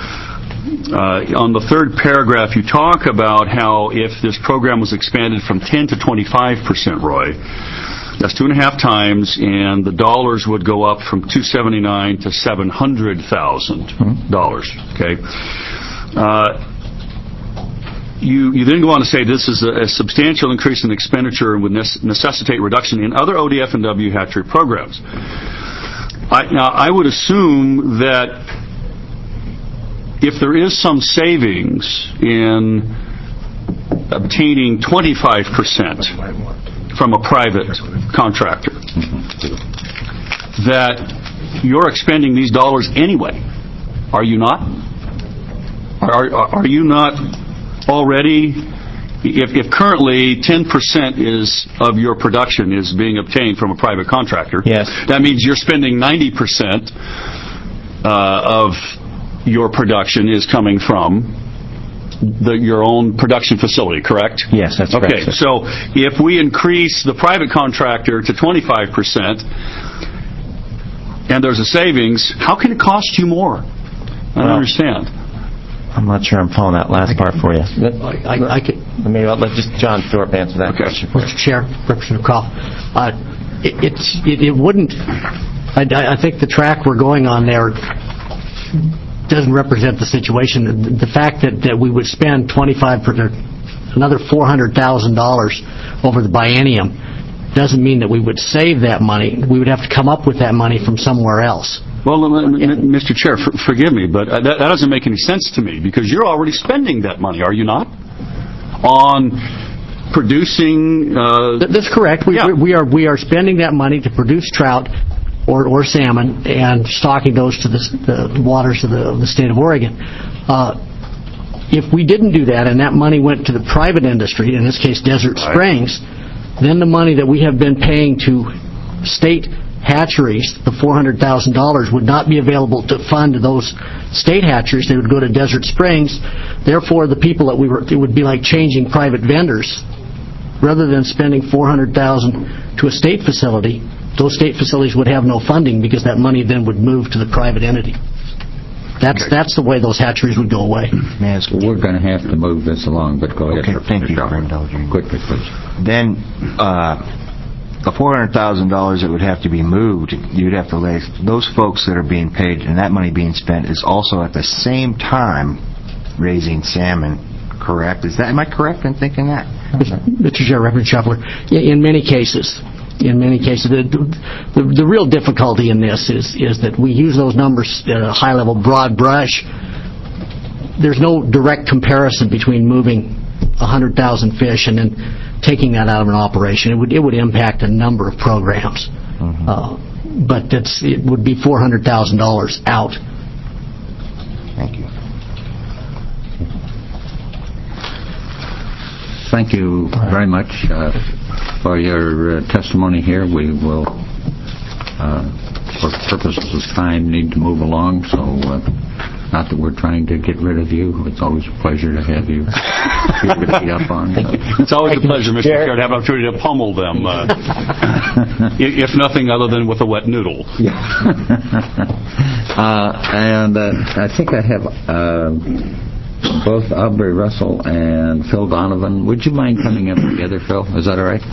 Uh, on the third paragraph, you talk about how if this program was expanded from ten to twenty-five percent, Roy, that's two and a half times, and the dollars would go up from two seventy-nine to seven hundred thousand dollars. Okay. Uh, You, you then go on to say this is a, a substantial increase in expenditure and would necessitate reduction in other O D F and W hatchery programs. I, now, I would assume that if there is some savings in obtaining twenty-five percent from a private contractor, that you're expending these dollars anyway. Are you not? Are, are, are you not already, if, if currently ten percent is of your production is being obtained from a private contractor, yes, that means you're spending ninety percent uh, of your production is coming from the, your own production facility, correct? Yes, that's okay, correct. Okay, so if we increase the private contractor to twenty-five percent and there's a savings, how can it cost you more? I don't well, understand. I'm not sure I'm following that last part for you. I, I, I could, Maybe I'll let just John Thorpe answer that okay. question. Mister Chair, Representative Croft, uh, it, it's, it, it wouldn't. I, I think the track we're going on there doesn't represent the situation. The, the fact that, that we would spend twenty-five per, another four hundred thousand dollars over the biennium doesn't mean that we would save that money. We would have to come up with that money from somewhere else. Well, Mister Chair, for, forgive me, but that, that doesn't make any sense to me, because you're already spending that money, are you not? On producing... Uh, That's correct. We, yeah. we are we are spending that money to produce trout or, or salmon and stocking those to the, the waters of the, of the state of Oregon. Uh, if we didn't do that and that money went to the private industry, in this case Desert right. Springs, then the money that we have been paying to state hatcheries, the four hundred thousand dollars, would not be available to fund those state hatcheries. They would go to Desert Springs. Therefore, the people that we were, it would be like changing private vendors. Rather than spending four hundred thousand dollars to a state facility, those state facilities would have no funding because that money then would move to the private entity. That's okay. That's the way those hatcheries would go away. We're going to have to move this along, but go ahead. Okay, thank you for indulging. Quickly, please. Then, uh, the four hundred thousand dollars that would have to be moved, you'd have to lay, those folks that are being paid and that money being spent is also at the same time raising salmon, correct? Is that, am I correct in thinking that? Mister Chair, Reverend Shuffler, in many cases, in many cases, the, the, the real difficulty in this is, is that we use those numbers at a high level, broad brush. There's no direct comparison between moving one hundred thousand fish and then taking that out of an operation. It would it would impact a number of programs, mm-hmm. uh, but it's, it would be four hundred thousand dollars out. Thank you. Thank you very much uh, for your uh, testimony here. We will, uh, for purposes of time, need to move along, so uh, not that we're trying to get rid of you. It's always a pleasure to have you here to be up on. It's always a pleasure, Mister Chair, to have an opportunity to pummel them, uh, if nothing other than with a wet noodle. Yeah. uh, and uh, I think I have uh, both Aubrey Russell and Phil Donovan. Would you mind coming up together, Phil? Is that all right?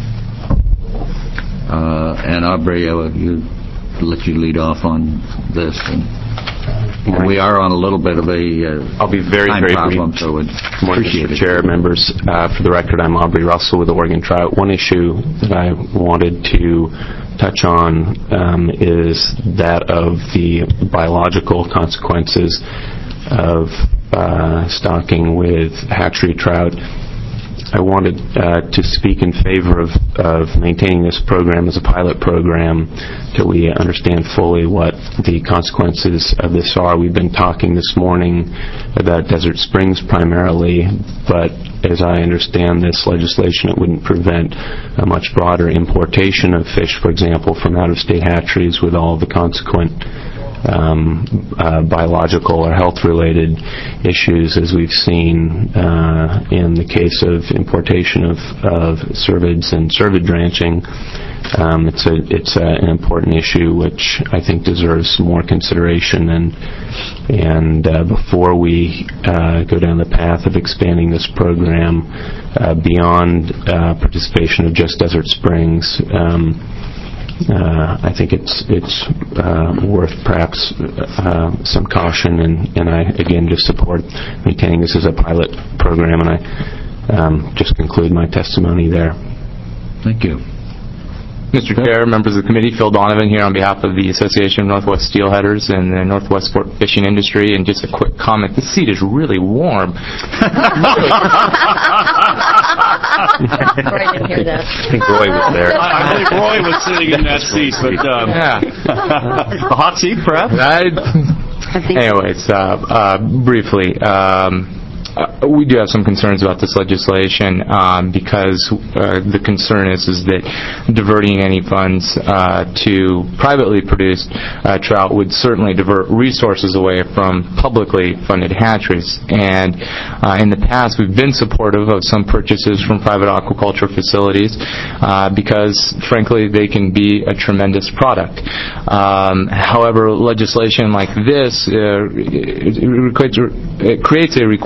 Uh, and Aubrey, uh, you, let you lead off on this. And, And we are on a little bit of a uh, I'll be very, time very problem, brief. so we'd Morning, appreciate Mister it. Chair, members. Uh, for the record, I'm Aubrey Russell with Oregon Trout. One issue that I wanted to touch on um, is that of the biological consequences of uh, stocking with hatchery trout. I wanted uh, to speak in favor of, of maintaining this program as a pilot program till we understand fully what the consequences of this are. We've been talking this morning about Desert Springs primarily, but as I understand this legislation, it wouldn't prevent a much broader importation of fish, for example, from out-of-state hatcheries with all the consequent Um, uh, biological or health-related issues, as we've seen uh, in the case of importation of, of cervids and cervid dranching. Um, it's a it's a, an important issue which I think deserves more consideration, and and uh, before we uh, go down the path of expanding this program uh, beyond uh, participation of just Desert Springs. Um, Uh, I think it's it's uh, worth perhaps uh, some caution, and, and I again just support maintaining this as a pilot program, and I um, just conclude my testimony there. Thank you. Mister Chair, members of the committee, Phil Donovan here on behalf of the Association of Northwest Steelheaders and the Northwest Sport Fishing Industry. And just a quick comment, this seat is really warm. Roy didn't hear that. I think Roy was there. I, I believe Roy was sitting in that seat, but um, yeah. a hot seat, perhaps? I, anyways, uh, uh, briefly, um, Uh, we do have some concerns about this legislation um, because uh, the concern is is that diverting any funds uh, to privately produced uh, trout would certainly divert resources away from publicly funded hatcheries. And uh, in the past, we've been supportive of some purchases from private aquaculture facilities uh, because, frankly, they can be a tremendous product. Um, however, legislation like this uh, it, it, creates, it creates a requirement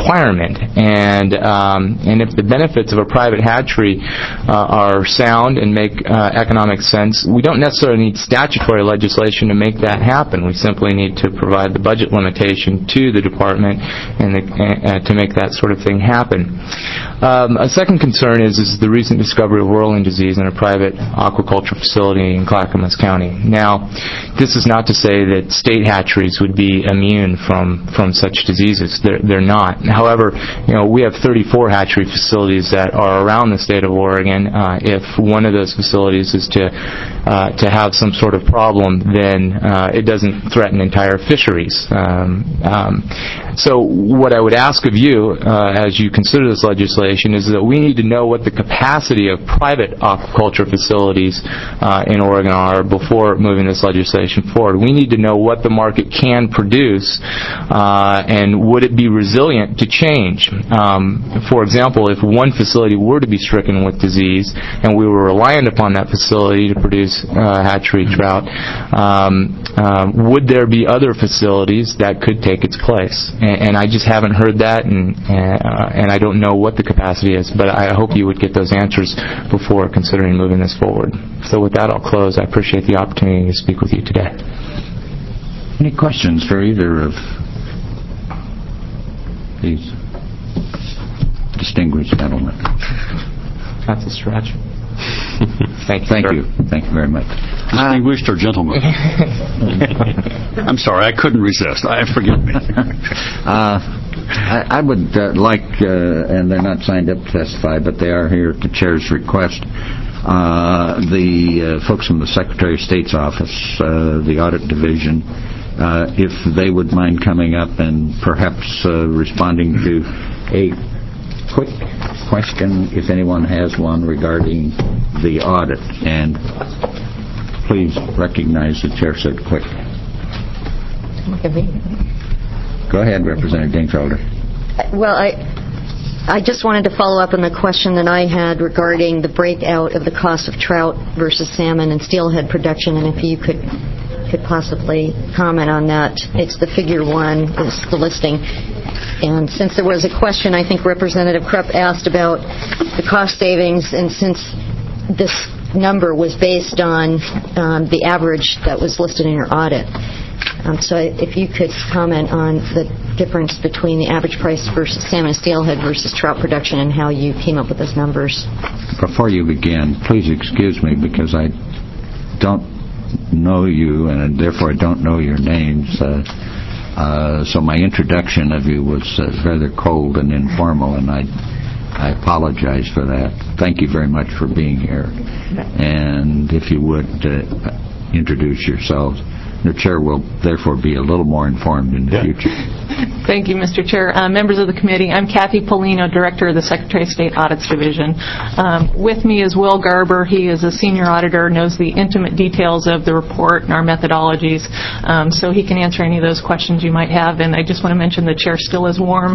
diamond. And um, and if the benefits of a private hatchery uh, are sound and make uh, economic sense, we don't necessarily need statutory legislation to make that happen. We simply need to provide the budget limitation to the department and the, uh, to make that sort of thing happen. Um, a second concern is, is the recent discovery of whirling disease in a private aquaculture facility in Clackamas County. Now, this is not to say that state hatcheries would be immune from, from such diseases. They're, they're not. However, you know, we have thirty-four hatchery facilities that are around the state of Oregon. Uh, if one of those facilities is to uh, to have some sort of problem, then uh, it doesn't threaten entire fisheries. Um, um, so what I would ask of you uh, as you consider this legislation is that we need to know what the capacity of private aquaculture facilities uh, in Oregon are before moving this legislation forward. We need to know what the market can produce uh, and would it be resilient to change. Um, for example, if one facility were to be stricken with disease and we were reliant upon that facility to produce uh, hatchery trout, um, um, would there be other facilities that could take its place? And, and I just haven't heard that, and uh, and I don't know what the capacity is, but I hope you would get those answers before considering moving this forward. So with that, I'll close. I appreciate the opportunity to speak with you today. Any questions for either of these distinguished gentlemen? That's a stretch. Thank you. Thank sir. you. Thank you very much. Distinguished or gentlemen? I'm sorry, I couldn't resist. I forgive me. uh, I, I would uh, like, uh, and they're not signed up to testify, but they are here at the chair's request. Uh, the uh, folks from the Secretary of State's office, uh, the audit division, uh, if they would mind coming up and perhaps uh, responding to a quick question, if anyone has one, regarding the audit. And please recognize the chair said quick. Go ahead, Representative Dingfelder. Well, I I just wanted to follow up on the question that I had regarding the breakout of the cost of trout versus salmon and steelhead production, and if you could could possibly comment on that. It's the figure one, is the listing. And since there was a question, I think Representative Krupp asked about the cost savings, and since this number was based on um, the average that was listed in your audit. Um, so if you could comment on the difference between the average price versus salmon and steelhead versus trout production and how you came up with those numbers. Before you begin, please excuse me because I don't know you and therefore I don't know your names. Uh, uh, so my introduction of you was uh, rather cold and informal, and I I apologize for that. Thank you very much for being here. And if you would uh, introduce yourselves. The chair will therefore be a little more informed in the yeah. future. Thank you, Mister Chair. Uh, members of the committee, I'm Kathy Polino, Director of the Secretary of State Audits Division. Um, with me is Will Garber. He is a senior auditor, knows the intimate details of the report and our methodologies, um, so he can answer any of those questions you might have. And I just want to mention the chair still is warm.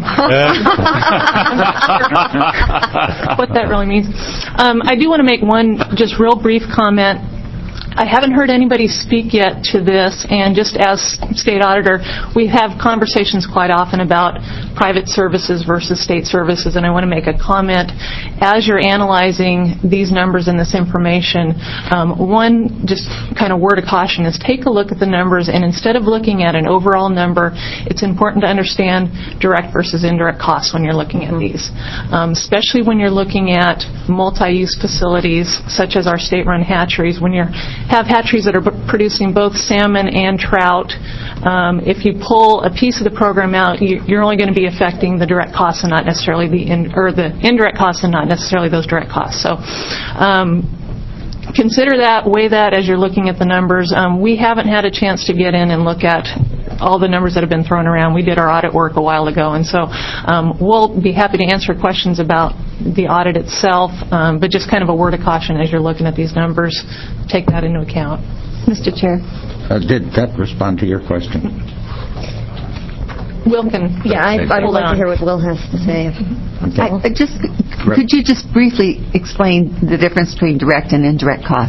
What that really means. Um, I do want to make one just real brief comment. I haven't heard anybody speak yet to this, and just as state auditor, we have conversations quite often about private services versus state services, and I want to make a comment. As you're analyzing these numbers and this information, um, one just kind of word of caution is take a look at the numbers, and instead of looking at an overall number, it's important to understand direct versus indirect costs when you're looking at these, um, especially when you're looking at multi-use facilities such as our state-run hatcheries. When you're have hatcheries that are b- producing both salmon and trout. Um, if you pull a piece of the program out, you, you're only going to be affecting the direct costs and not necessarily the in, or the indirect costs and not necessarily those direct costs. So. Um, Consider that, weigh that as you're looking at the numbers. Um, we haven't had a chance to get in and look at all the numbers that have been thrown around. We did our audit work a while ago, and so um, we'll be happy to answer questions about the audit itself, um, but just kind of a word of caution as you're looking at these numbers. Take that into account. Mister Chair. Uh, did that respond to your question? Will can. Yeah, I, I would like to hear what Will has to say. Okay. I, I just could you just briefly explain the difference between direct and indirect costs?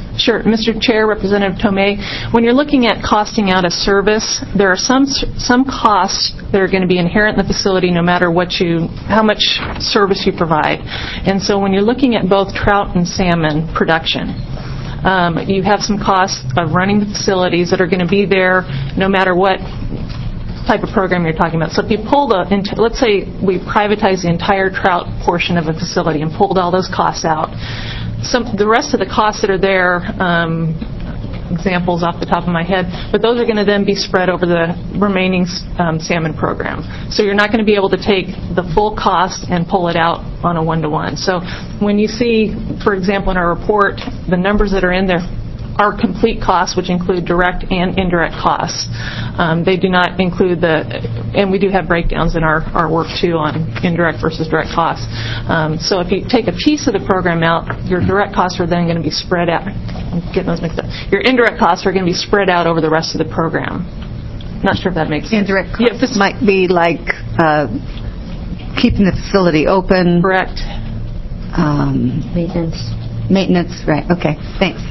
Sure. Mister Chair, Representative Tomei, when you're looking at costing out a service, there are some some costs that are going to be inherent in the facility no matter what you, how much service you provide. And so when you're looking at both trout and salmon production, um, you have some costs of running the facilities that are going to be there no matter what type of program you're talking about. So if you pull the, let's say we privatize the entire trout portion of a facility and pulled all those costs out, some the rest of the costs that are there, um, examples off the top of my head, but those are going to then be spread over the remaining um, salmon program. So you're not going to be able to take the full cost and pull it out on a one-to-one. So when you see, for example, in our report, the numbers that are in there are complete costs, which include direct and indirect costs. Um, they do not include the, and we do have breakdowns in our, our work too on indirect versus direct costs. Um, so if you take a piece of the program out, your direct costs are then going to be spread out. I'm getting those mixed up. Your indirect costs are going to be spread out over the rest of the program. Not sure if that makes sense. Indirect costs yeah, might be like uh, keeping the facility open. Correct. Um, maintenance. Maintenance, right. Okay, thanks.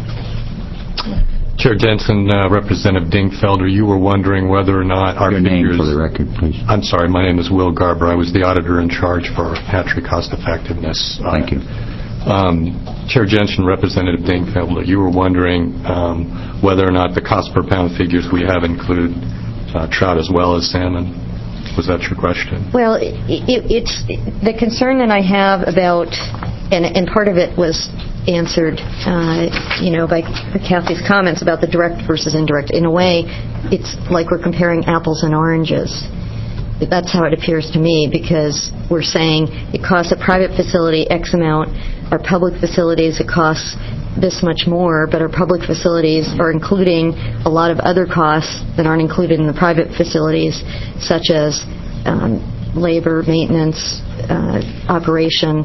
Chair Jensen, uh, Representative Dingfelder, you were wondering whether or not our Your figures... name for the record, please. I'm sorry, my name is Will Garber. I was the auditor in charge for hatchery cost effectiveness. Thank you. Um, Chair Jensen, Representative Dingfelder, you were wondering um, whether or not the cost per pound figures we have include uh, trout as well as salmon. Was that your question? Well, it, it, it's the concern that I have about, and, and part of it was answered, uh, you know, by Kathy's comments about the direct versus indirect. In a way, it's like we're comparing apples and oranges. That's how it appears to me, because we're saying it costs a private facility X amount, our public facilities it costs this much more, but our public facilities are including a lot of other costs that aren't included in the private facilities, such as um, labor, maintenance, uh, operation.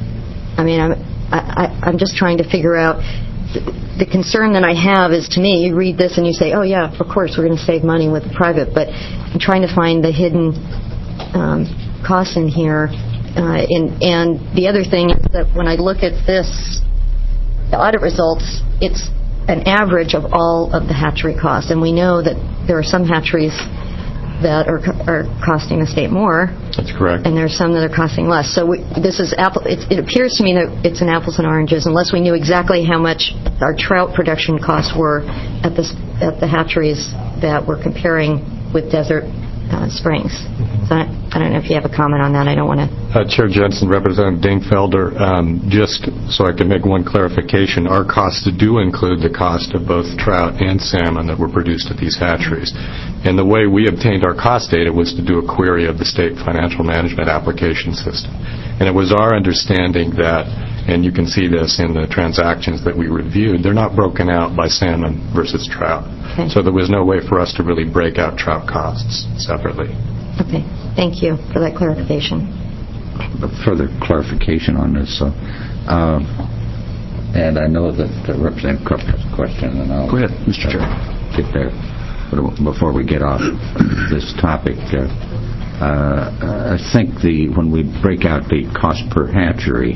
I mean, I'm I, I'm just trying to figure out, the concern that I have is, to me, you read this and you say, oh yeah, of course we're going to save money with the private, but I'm trying to find the hidden um, costs in here. Uh, and, and the other thing is that when I look at this, the audit results, it's an average of all of the hatchery costs, and we know that there are some hatcheries that are, are costing the state more. That's correct. And there's some that are costing less. So we, this is apple. It, it appears to me that it's an apples and oranges, unless we knew exactly how much our trout production costs were at the at the hatcheries that we're comparing with Desert uh, Springs. Mm-hmm. So I, I don't know if you have a comment on that. I don't want to. Uh, Chair Jensen, Representative Dingfelder, um, just so I can make one clarification, our costs do include the cost of both trout and salmon that were produced at these hatcheries. And the way we obtained our cost data was to do a query of the state financial management application system. And it was our understanding that, and you can see this in the transactions that we reviewed, they're not broken out by salmon versus trout. Okay. So there was no way for us to really break out trout costs separately. Okay. Thank you for that clarification. Further clarification on this. Uh, uh, and I know that uh, Representative Cook has a question, and I'll go ahead, Mister Chair. Get there. But before we get off this topic, uh, uh, I think the when we break out the cost per hatchery,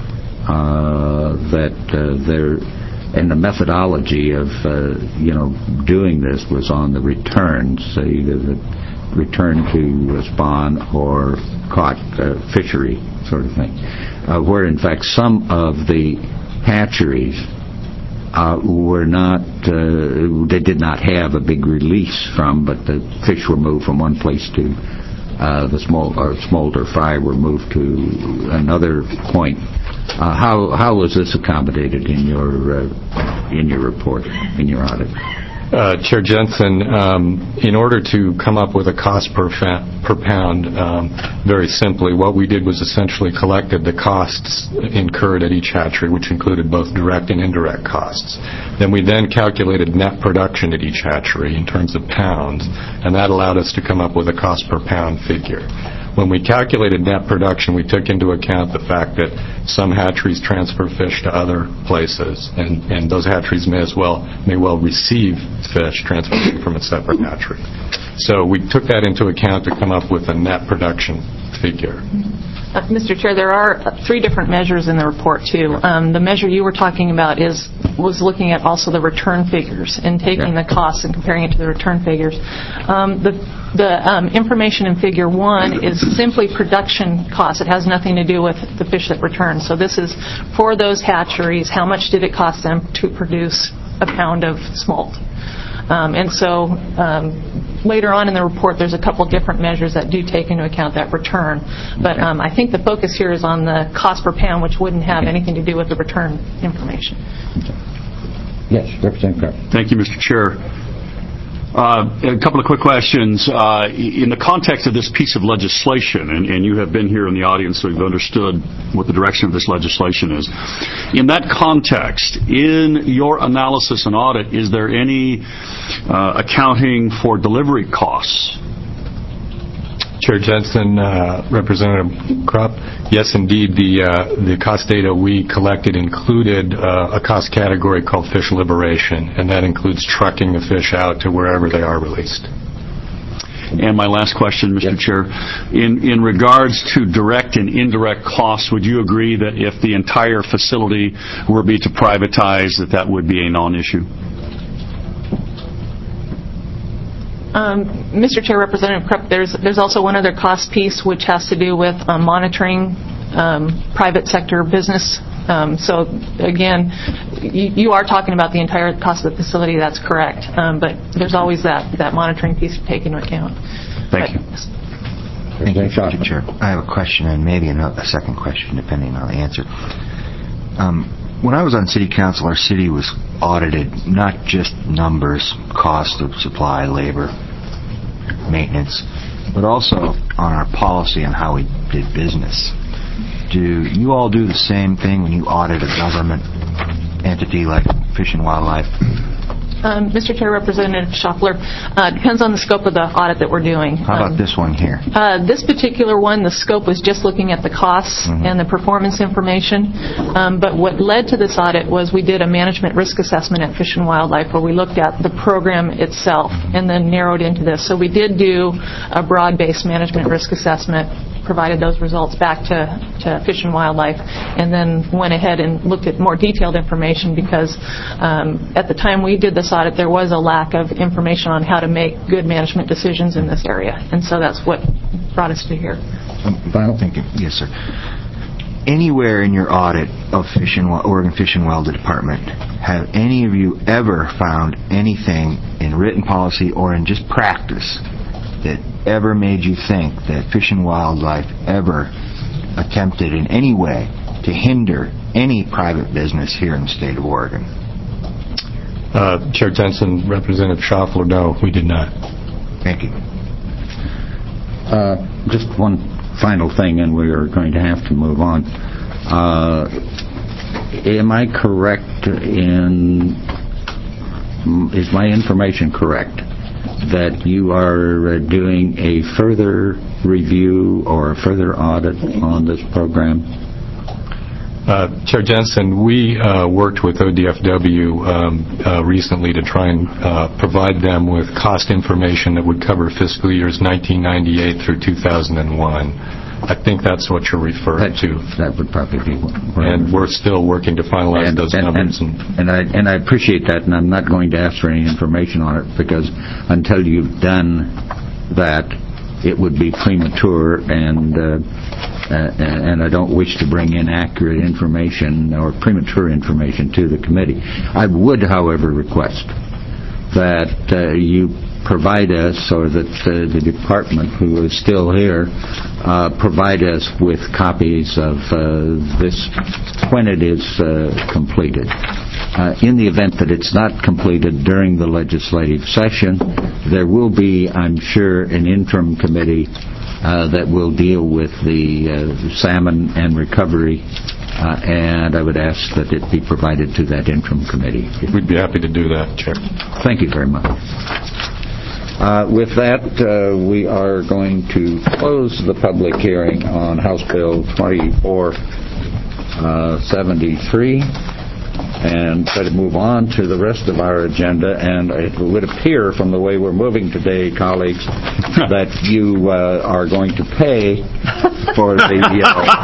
uh, that uh, there, and the methodology of uh, you know doing this was on the returns, so either the return to spawn or caught uh, fishery sort of thing, uh, where in fact some of the hatcheries uh, were not, uh, they did not have a big release from, but the fish were moved from one place to uh, the small or smolder fry were moved to another point. Uh, how how was this accommodated in your uh, in your report, in your audit? Uh, Chair Jensen, um, in order to come up with a cost per, fa- per pound, um, very simply, what we did was essentially collected the costs incurred at each hatchery, which included both direct and indirect costs. Then we then calculated net production at each hatchery in terms of pounds, and that allowed us to come up with a cost per pound figure. When we calculated net production, we took into account the fact that some hatcheries transfer fish to other places, and, and those hatcheries may as well may well receive fish transferred from a separate hatchery. So we took that into account to come up with a net production figure. Uh, Mister Chair, there are three different measures in the report, too. Um, the measure you were talking about is was looking at also the return figures and taking the costs and comparing it to the return figures. Um, the the um, information in Figure one is simply production costs. It has nothing to do with the fish that return. So this is for those hatcheries, how much did it cost them to produce a pound of smolt? Um, and so um, later on in the report, there's a couple different measures that do take into account that return. But um, I think the focus here is on the cost per pound, which wouldn't have anything to do with the return information. Yes, Representative Carp. Thank you, Mister Chair. Uh, a couple of quick questions. Uh, in the context of this piece of legislation, and, and you have been here in the audience, so you've understood what the direction of this legislation is. In that context, in your analysis and audit, is there any uh, accounting for delivery costs? Chair Jensen, uh, Representative Krupp, yes, indeed, the uh, the cost data we collected included uh, a cost category called fish liberation, and that includes trucking the fish out to wherever they are released. And my last question, Mister Yes. Chair, in in regards to direct and indirect costs, would you agree that if the entire facility were to be to privatize, that that would be a non-issue? Um, Mister Chair, Representative Krupp, there's there's also one other cost piece which has to do with um, monitoring um, private sector business. Um, so again, you, you are talking about the entire cost of the facility. That's correct, um, but there's always that that monitoring piece to take into account. Thank but, you. Yes. Thank you, Mister Chair. I have a question and maybe a second question, depending on the answer. Um, When I was on City Council, our city was audited, not just numbers, cost of supply, labor, maintenance, but also on our policy on how we did business. Do you all do the same thing when you audit a government entity like Fish and Wildlife? Um, Mister Chair, Representative Schaffler, uh, depends on the scope of the audit that we're doing. How about um, this one here? Uh, this particular one, the scope was just looking at the costs mm-hmm. and the performance information. Um, but what led to this audit was we did a management risk assessment at Fish and Wildlife where we looked at the program itself mm-hmm. and then narrowed into this. So we did do a broad-based management risk assessment, provided those results back to, to Fish and Wildlife, and then went ahead and looked at more detailed information because um, at the time we did this audit, there was a lack of information on how to make good management decisions in this area. And so that's what brought us to here. Um, final thinking. Yes, sir. Anywhere in your audit of Fish and Oregon Fish and Wildlife Department, have any of you ever found anything in written policy or in just practice that ever made you think that Fish and Wildlife ever attempted in any way to hinder any private business here in the state of Oregon? Uh, Chair Jensen, Representative Schaffler, no, we did not. Thank you. Uh, just one final thing, and we are going to have to move on. Uh, am I correct in, is my information correct, that you are uh, doing a further review or a further audit on this program? Uh, Chair Jensen, we uh, worked with O D F W um, uh, recently to try and uh, provide them with cost information that would cover fiscal years nineteen ninety-eight through two thousand one. I think that's what you're referring that, to. That would probably be what we're And we're still working to finalize and, those and, numbers. And, and, I, and I appreciate that, and I'm not going to ask for any information on it because until you've done that, it would be premature, and uh, uh, and I don't wish to bring inaccurate information or premature information to the committee. I would, however, request that uh, you provide us, or that uh, the department, who is still here, uh, provide us with copies of uh, this when it is uh, completed. Uh, in the event that it's not completed during the legislative session, there will be, I'm sure, an interim committee uh, that will deal with the uh, salmon and recovery, uh, and I would ask that it be provided to that interim committee. We'd be happy to do that, Chair. Thank you very much. Uh, with that, uh, we are going to close the public hearing on House Bill twenty-four seventy-three and try to move on to the rest of our agenda. And it would appear from the way we're moving today, colleagues, that you uh, are going to pay for the uh,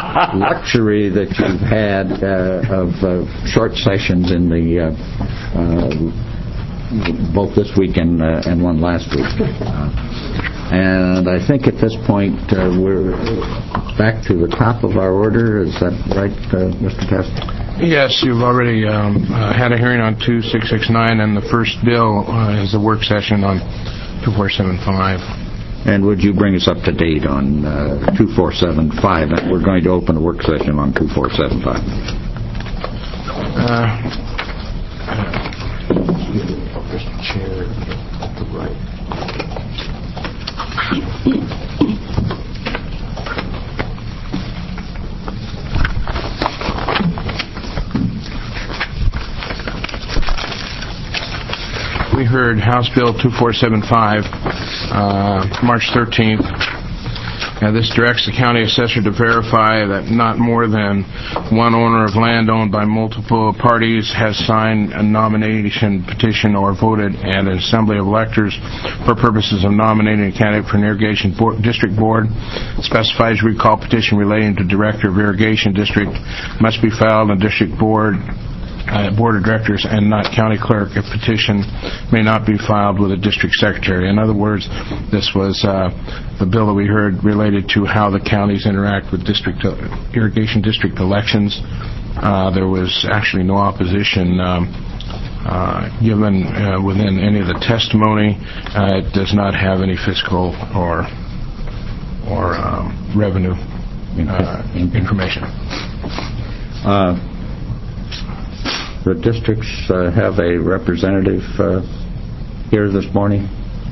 luxury that you've had uh, of uh, short sessions in the uh, uh, both this week and, uh, and one last week. Uh, and I think at this point uh, we're back to the top of our order. Is that right, uh, Mister Tester? Yes, you've already um, uh, had a hearing on two six six nine, and the first bill uh, is a work session on two four seven five. And would you bring us up to date on uh, two four seven five? We're going to open a work session on two four seven five. Uh, chair at the right. We heard House Bill two four seven five, uh, March thirteenth. Now, this directs the county assessor to verify that not more than one owner of land owned by multiple parties has signed a nomination petition or voted at an assembly of electors for purposes of nominating a candidate for an irrigation board, district board. Specifies recall petition relating to director of irrigation district must be filed in district board Uh, board of directors and not county clerk. A petition may not be filed with a district secretary. In other words, this was uh, the bill that we heard related to how the counties interact with district uh, irrigation district elections. Uh, there was actually no opposition um, uh, given uh, within any of the testimony. Uh, it does not have any fiscal or or um, revenue uh, information. Uh, The districts uh, have a representative uh, here this morning.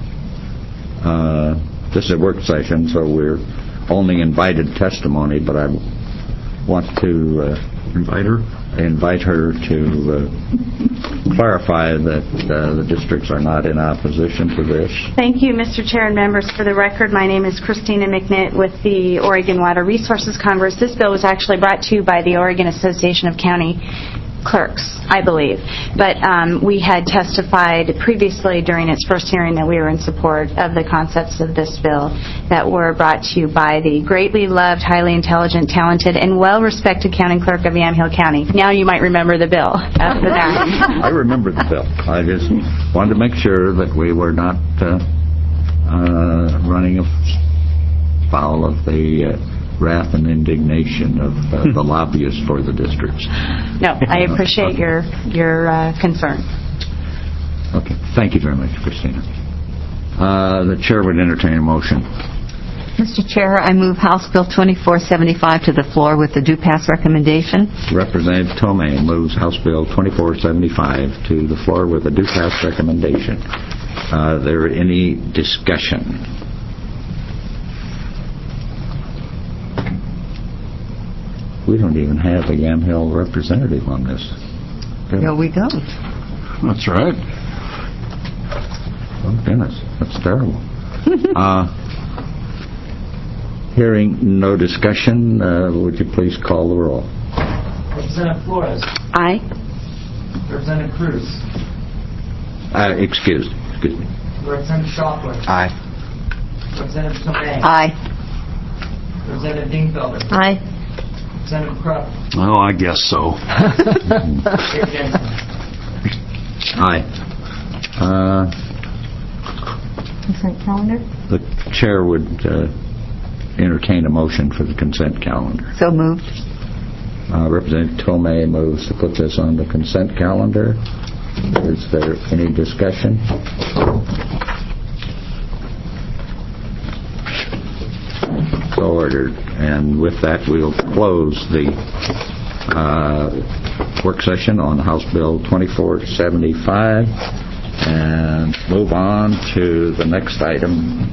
Uh, this is a work session, so we're only invited testimony, but I want to uh, invite her invite her to uh, clarify that uh, the districts are not in opposition to this. Thank you, Mister Chair and members. For the record, my name is Christina McNitt with the Oregon Water Resources Congress. This bill was actually brought to you by the Oregon Association of County Clerks, I believe. But um, we had testified previously during its first hearing that we were in support of the concepts of this bill that were brought to you by the greatly loved, highly intelligent, talented, and well-respected county clerk of Yamhill County. Now you might remember the bill after that. I remember the bill. I just wanted to make sure that we were not uh, uh, running afoul of the uh, wrath and indignation of uh, the lobbyists for the districts. No, I appreciate your your uh, concern. Okay. Thank you very much, Christina. Uh, the chair would entertain a motion. Mister Chair, I move House Bill twenty-four seventy-five to the floor with the due pass recommendation. Representative Tomei moves House Bill twenty-four seventy-five to the floor with a due pass recommendation. Uh, there any discussion? We don't even have a Yamhill representative on this. No, we don't. That's right. Oh, goodness. That's terrible. uh, hearing no discussion, uh, would you please call the roll? Representative Flores. Aye. Representative Cruz. Uh, excused. Excuse me. Representative Schaffler. Aye. Representative Tomei. Aye. Representative Dingfelder. Aye. Representative Krupp. Oh, I guess so. Aye. Uh, Consent calendar? the chair would uh, entertain a motion for the consent calendar. So moved. Uh, Representative Tomei moves to put this on the consent calendar. Is there any discussion? So ordered. And with that, we'll close the uh, work session on House Bill twenty-four seventy-five and move on to the next item.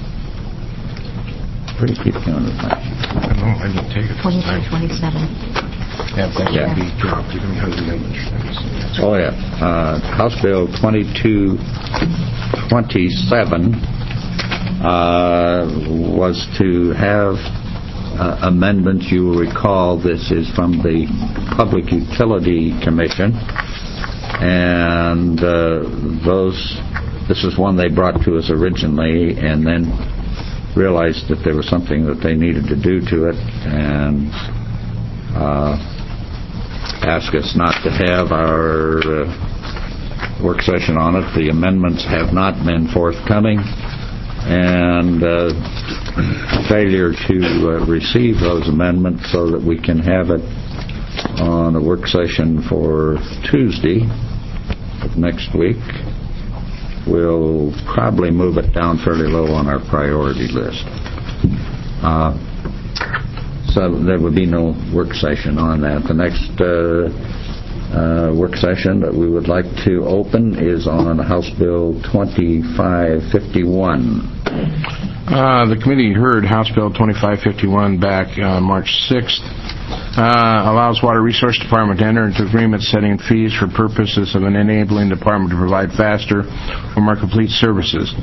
Where do you keep going with that? I don't know. I didn't take it. twenty-two twenty-seven. Yeah, that Yeah. can be dropped. You don't have the numbers. Oh, yeah. Uh, House Bill twenty-two twenty-seven uh, was to have uh, amendments. You will recall this is from the Public Utility Commission, and uh, those. This is one they brought to us originally, and then realized that there was something that they needed to do to it, and uh, asked us not to have our uh, work session on it. The amendments have not been forthcoming, and uh, failure to uh, receive those amendments so that we can have it on a work session for Tuesday of next week will probably move it down fairly low on our priority list. Uh, so there would be no work session on that. The next uh, uh, work session that we would like to open is on House Bill twenty-five fifty-one. Uh, the committee heard House Bill twenty-five fifty-one back uh, March sixth. Uh, allows Water Resource Department to enter into agreements setting fees for purposes of an enabling department to provide faster or more complete services.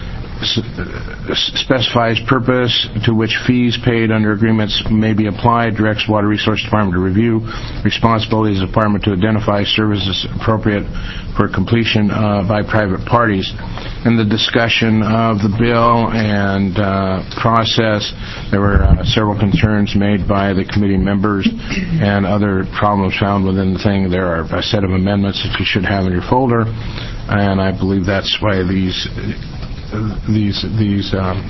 S- specifies purpose to which fees paid under agreements may be applied, directs Water Resource Department to review responsibilities of the department to identify services appropriate for completion uh, by private parties. In the discussion of the bill and uh, process, there were uh, several concerns made by the committee members and other problems found within the thing. There are a set of amendments that you should have in your folder, and I believe that's why these these these um,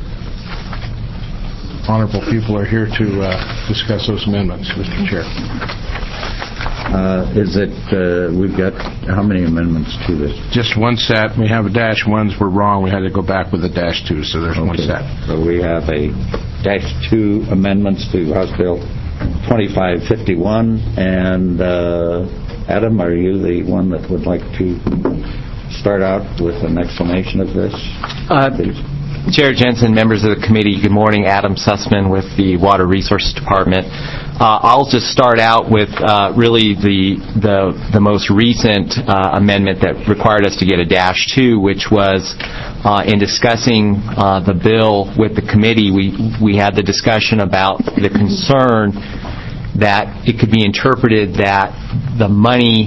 honorable people are here to uh, discuss those amendments, Mister Chair. Uh, is it, uh, we've got how many amendments to this? Just one set. We have a dash ones were wrong. We had to go back with a dash two, so there's okay. one set. So we have a dash two amendments to House Bill twenty-five fifty-one, and uh, Adam, are you the one that would like to start out with an explanation of this? Uh, Chair Jensen, members of the committee, good morning. Adam Sussman with the Water Resources Department. Uh, I'll just start out with uh, really the, the the most recent uh, amendment that required us to get a dash two, which was uh, in discussing uh, the bill with the committee, we we had the discussion about the concern that it could be interpreted that the money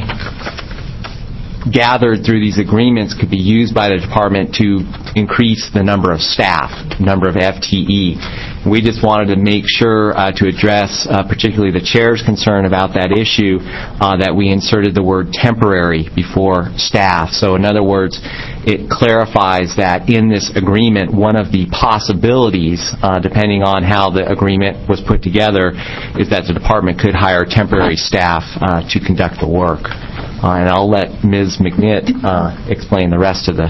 gathered through these agreements could be used by the department to increase the number of staff, number of F T E. We just wanted to make sure uh, to address uh, particularly the chair's concern about that issue, uh, that we inserted the word temporary before staff. So in other words, it clarifies that in this agreement, one of the possibilities, uh, depending on how the agreement was put together, is that the department could hire temporary staff uh, to conduct the work. Uh, and I'll let Miz McNitt uh, explain the rest of the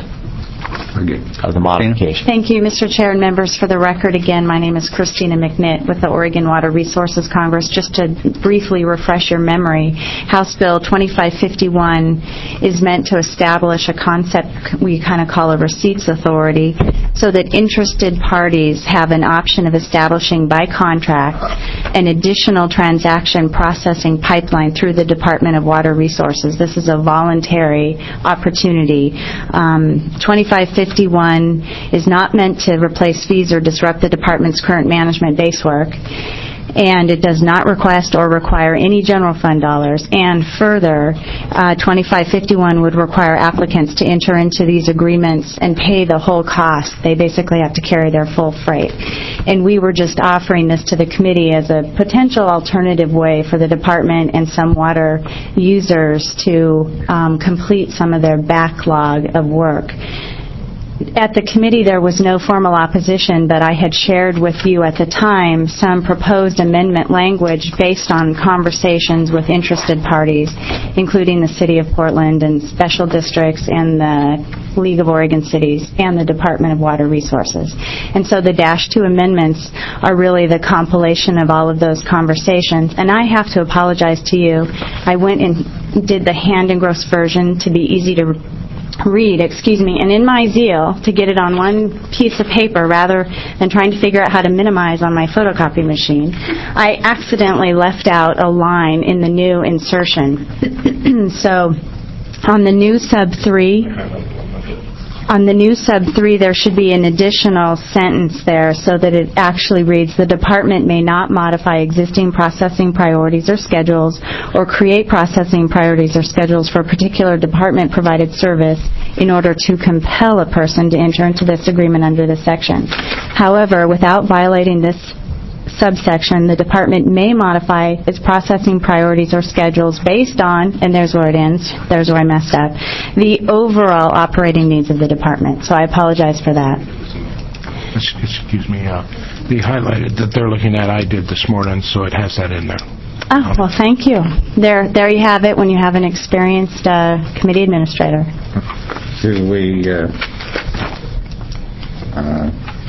of the modification. Thank you, Mister Chair and members. For the record, again, my name is Christina McNitt with the Oregon Water Resources Congress. Just to briefly refresh your memory, House Bill twenty-five fifty-one is meant to establish a concept we kind of call a receipts authority, so that interested parties have an option of establishing by contract an additional transaction processing pipeline through the Department of Water Resources. This is a voluntary opportunity. Um, twenty-five fifty-one is not meant to replace fees or disrupt the department's current management base work, and it does not request or require any general fund dollars. And further, uh, twenty-five fifty-one would require applicants to enter into these agreements and pay the whole cost. They basically have to carry their full freight. And we were just offering this to the committee as a potential alternative way for the department and some water users to um, complete some of their backlog of work. At the committee, there was no formal opposition, but I had shared with you at the time some proposed amendment language based on conversations with interested parties, including the City of Portland and special districts and the League of Oregon Cities and the Department of Water Resources. And so the Dash two amendments are really the compilation of all of those conversations. And I have to apologize to you. I went and did the hand-engrossed version to be easy to read, excuse me, and in my zeal to get it on one piece of paper rather than trying to figure out how to minimize on my photocopy machine, I accidentally left out a line in the new insertion. So on the new sub three, On the new sub three, there should be an additional sentence there so that it actually reads, "The department may not modify existing processing priorities or schedules or create processing priorities or schedules for a particular department-provided service in order to compel a person to enter into this agreement under this section. However, without violating this subsection, the department may modify its processing priorities or schedules based on," and there's where it ends, there's where I messed up, "the overall operating needs of the department." So I apologize for that. Excuse me, uh, the highlighted that they're looking at, I did this morning, so it has that in there. Oh, well, thank you. There there you have it when you have an experienced uh, committee administrator. Do we, uh, uh,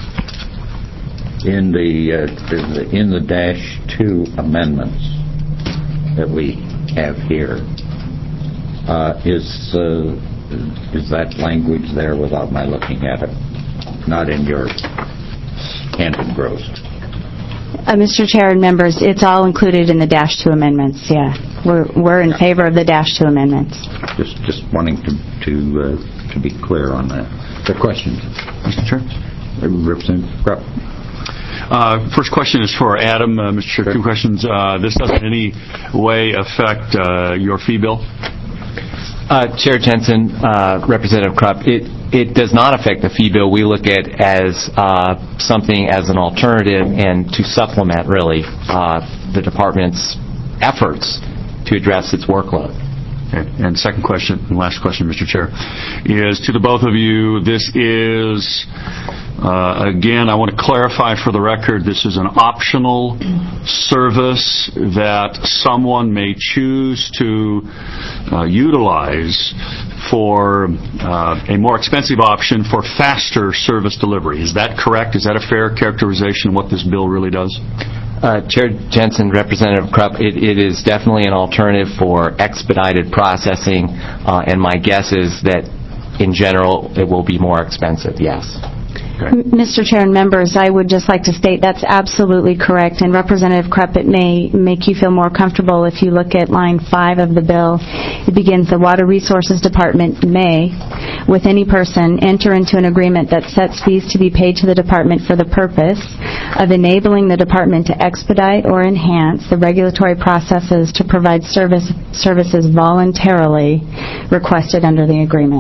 in the uh, in the dash two amendments that we have here, uh, is uh, is that language there without my looking at it? Not in your hand engrossed. Uh, Mister Chair and members, it's all included in the dash two amendments. Yeah, we're we're in favor of the dash two amendments. Just just wanting to to uh, to be clear on that. The questions, Mister Chair, Representative Krupp. Uh, first question is for Adam. Uh, Mister Chair, two questions. Uh, this doesn't in any way affect uh, your fee bill? Uh, Chair Jensen, uh, Representative Krupp, it, it does not affect the fee bill. We look at as uh, something as an alternative and to supplement, really, uh, the department's efforts to address its workload. Okay. And second question, and last question, Mister Chair, is to the both of you, this is, uh, again, I want to clarify for the record, this is an optional service that someone may choose to uh, utilize for uh, a more expensive option for faster service delivery. Is that correct? Is that a fair characterization of what this bill really does? Uh, Chair Jensen, Representative Krupp, it, it is definitely an alternative for expedited processing, uh, and my guess is that, in general, it will be more expensive, yes. Okay. Mister Chair and members, I would just like to state that's absolutely correct. And Representative Krupp, it may make you feel more comfortable if you look at line five of the bill. It begins, "The Water Resources Department may, with any person, enter into an agreement that sets fees to be paid to the department for the purpose of enabling the department to expedite or enhance the regulatory processes to provide service services voluntarily requested under the agreement."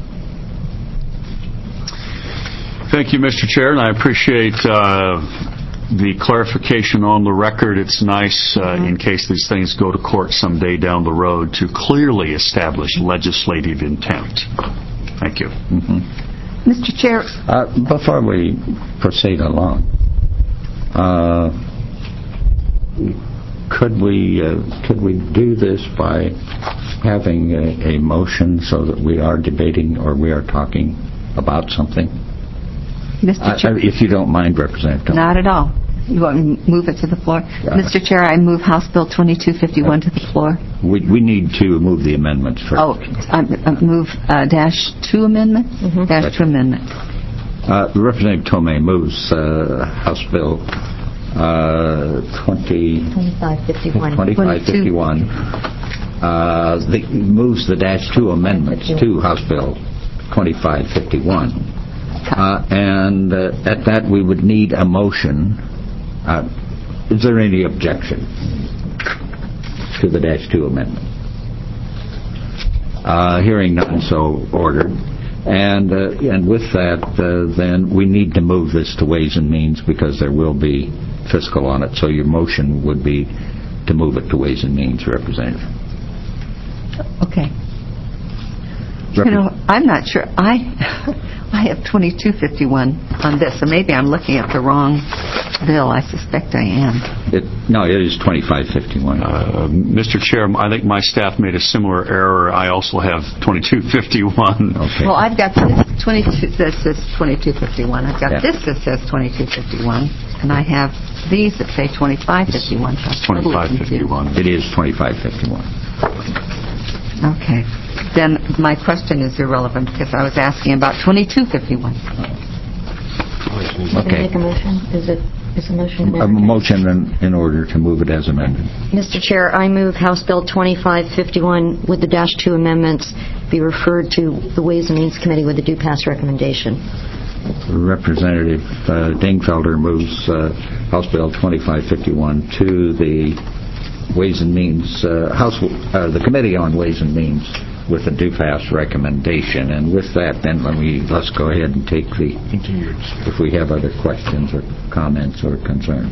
Thank you, Mister Chair, and I appreciate uh, the clarification on the record. It's nice, uh, mm-hmm. in case these things go to court someday down the road, to clearly establish legislative intent. Thank you. Mm-hmm. Mister Chair. Uh, before we proceed along, uh, could we uh, could we do this by having a, a motion so that we are debating or we are talking about something? Mister Chair, uh, if you don't mind, Representative Tome. Not at all. You want me to move it to the floor? Yeah. Mister Chair, I move House Bill twenty-two fifty-one uh, to the floor. We we need to move the amendments first. Oh, I, I move uh, dash two amendment? Mm-hmm. Dash That's two amendment. Uh, Representative Tomei moves uh, House Bill uh, twenty, twenty-five fifty-one. twenty-five fifty-one. Uh, the, moves the dash two amendments to House Bill twenty-five fifty-one. Uh, and uh, at that we would need a motion. Uh, is there any objection to the dash two amendment? Uh, hearing none, so ordered. And uh, and with that, uh, then we need to move this to Ways and Means because there will be fiscal on it. So your motion would be to move it to Ways and Means, Representative. Okay. You know, I'm not sure. I I have twenty-two fifty-one on this, so maybe I'm looking at the wrong bill. I suspect I am. It, no, it is twenty-five fifty-one. Uh, Mister Chair, I think my staff made a similar error. I also have twenty-two fifty-one. Okay. Well, I've got this twenty-two. This says twenty-two fifty-one. I've got yeah. this that says twenty-two fifty-one, and I have these that say twenty-five fifty-one. twenty-five fifty-one. It is twenty-five fifty-one. Okay. Then my question is irrelevant because I was asking about twenty-two fifty-one. Okay. Make a motion? Is it is a motion? A motion in, in order to move it as amended. Mister Chair, I move House Bill twenty-five fifty-one with the dash two amendments be referred to the Ways and Means Committee with a do pass recommendation. Representative uh, Dingfelder moves uh, House Bill twenty-five fifty-one to the Ways and Means uh, House, uh, the Committee on Ways and Means with a do pass recommendation. And with that, then let me let's go ahead and take the if we have other questions or comments or concerns.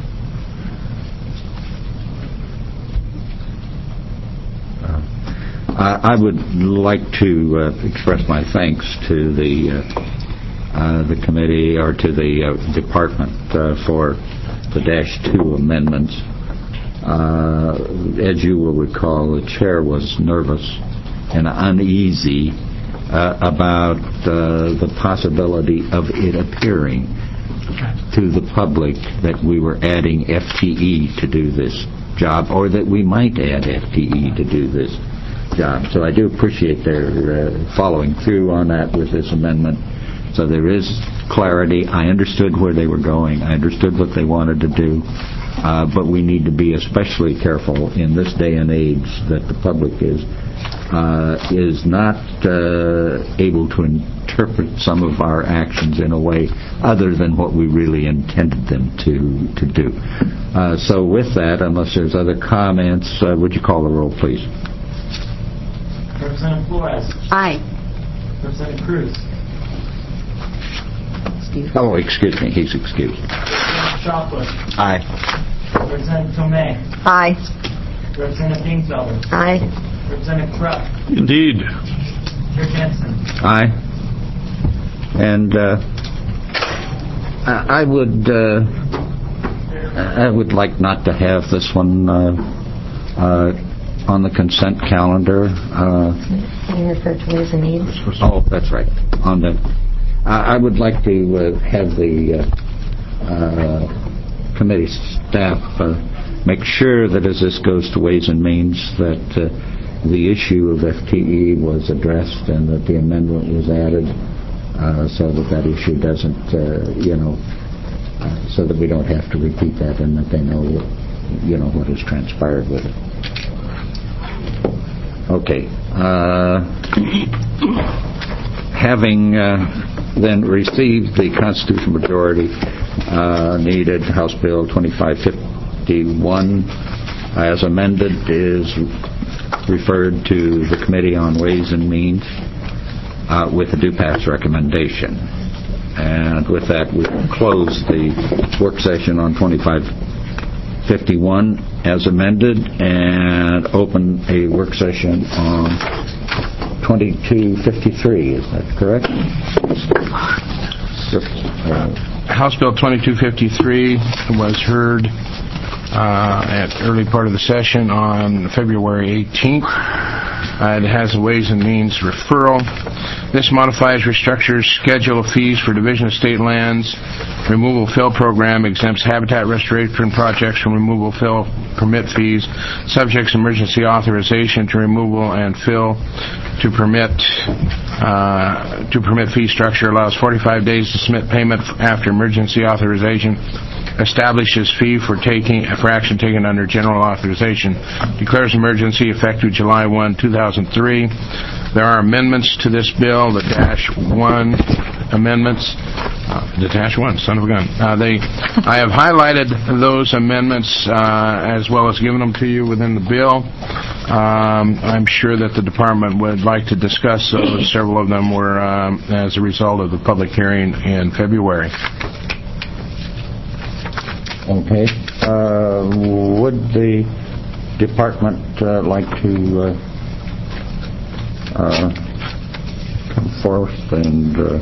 I would like to uh, express my thanks to the uh, uh, the committee or to the uh, department uh, for the dash two amendments. Uh, as you will recall, the chair was nervous and uneasy uh, about uh, the possibility of it appearing to the public that we were adding F T E to do this job, or that we might add F T E to do this job. So I do appreciate their uh, following through on that with this amendment. So there is clarity. I understood where they were going. I understood what they wanted to do. Uh, but we need to be especially careful in this day and age that the public is uh, is not uh, able to interpret some of our actions in a way other than what we really intended them to to do. Uh, so with that, unless there's other comments, uh, would you call the roll, please? Representative Flores. Aye. Representative Cruz. Excuse Oh, excuse me. He's excused. Representative Shopwood. Aye. Representative Tomei. Aye. Representative Dingfelder. Aye. Representative Krupp. Indeed. Chair Jensen. Aye. And uh, I I would uh, I would like not to have this one uh, uh, on the consent calendar. Uh, Can you refer to Ways and Means? oh, that's right. On the, I I would like to uh, have the uh, uh, committee staff uh, make sure that as this goes to Ways and Means that uh, the issue of F T E was addressed and that the amendment was added uh, so that that issue doesn't, uh, you know, uh, so that we don't have to repeat that and that they know, you know, what has transpired with it. Okay. Uh, having uh, then received the constitutional majority uh, needed, House Bill twenty-five fifty-one, as amended, is referred to the Committee on Ways and Means uh, with a do pass recommendation. And with that, we close the work session on twenty-five fifty-one as amended and open a work session on twenty-two fifty-three. Is that correct? Uh, House Bill twenty-two fifty-three was heard uh, at early part of the session on February eighteenth. Uh, it has a Ways and Means referral. This modifies, restructures schedule of fees for Division of State Lands removal fill program, exempts habitat restoration projects from removal fill permit fees, subjects emergency authorization to removal and fill to permit uh, to permit fee structure, allows forty-five days to submit payment after emergency authorization, establishes fee for taking for action taken under general authorization, declares emergency effective July first, two thousand three. There are amendments to this bill, the dash one amendments. Uh, the dash one, son of a gun. Uh, they, I have highlighted those amendments uh, as well as given them to you within the bill. Um, I'm sure that the department would like to discuss those. Several of them were um, as a result of the public hearing in February. Okay. Uh, would the department uh, like to uh, uh, come forth and uh,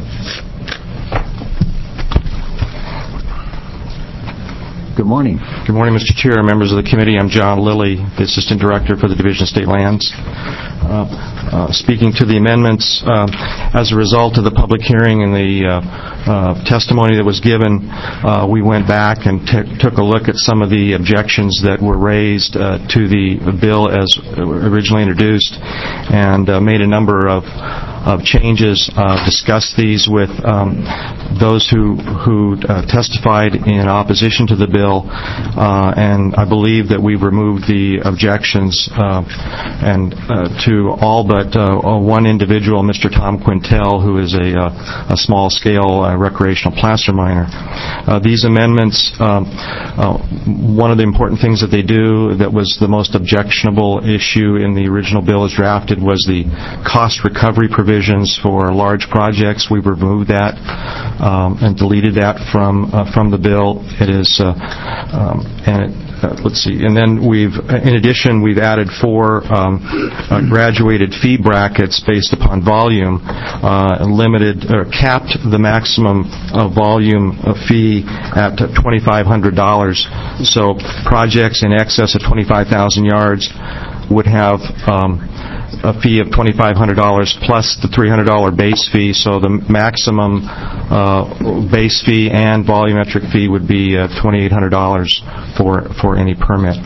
good morning. Good morning, Mister Chair, members of the committee. I'm John Lilly, the Assistant Director for the Division of State Lands. Uh, uh, speaking to the amendments, uh, as a result of the public hearing and the uh, uh, testimony that was given, uh, we went back and t- took a look at some of the objections that were raised uh, to the bill as originally introduced and uh, made a number of of changes, uh, discussed these with um, those who, who uh, testified in opposition to the bill, uh, and I believe that we've removed the objections uh, and uh, to all but uh, one individual, Mister Tom Quintel, who is a, uh, a small-scale uh, recreational placer miner. Uh, these amendments, um, uh, one of the important things that they do that was the most objectionable issue in the original bill as drafted was the cost recovery provisions for large projects. We've removed that um, and deleted that from uh, from the bill. It is, uh, um, and it, Uh, let's see. And then we've, in addition, we've added four um, uh, graduated fee brackets based upon volume, uh, limited or capped the maximum uh, volume of fee at twenty-five hundred dollars. So projects in excess of twenty-five thousand yards would have um, a fee of twenty-five hundred dollars plus the three hundred dollars base fee, so the maximum uh, base fee and volumetric fee would be uh, twenty-eight hundred dollars for for any permit.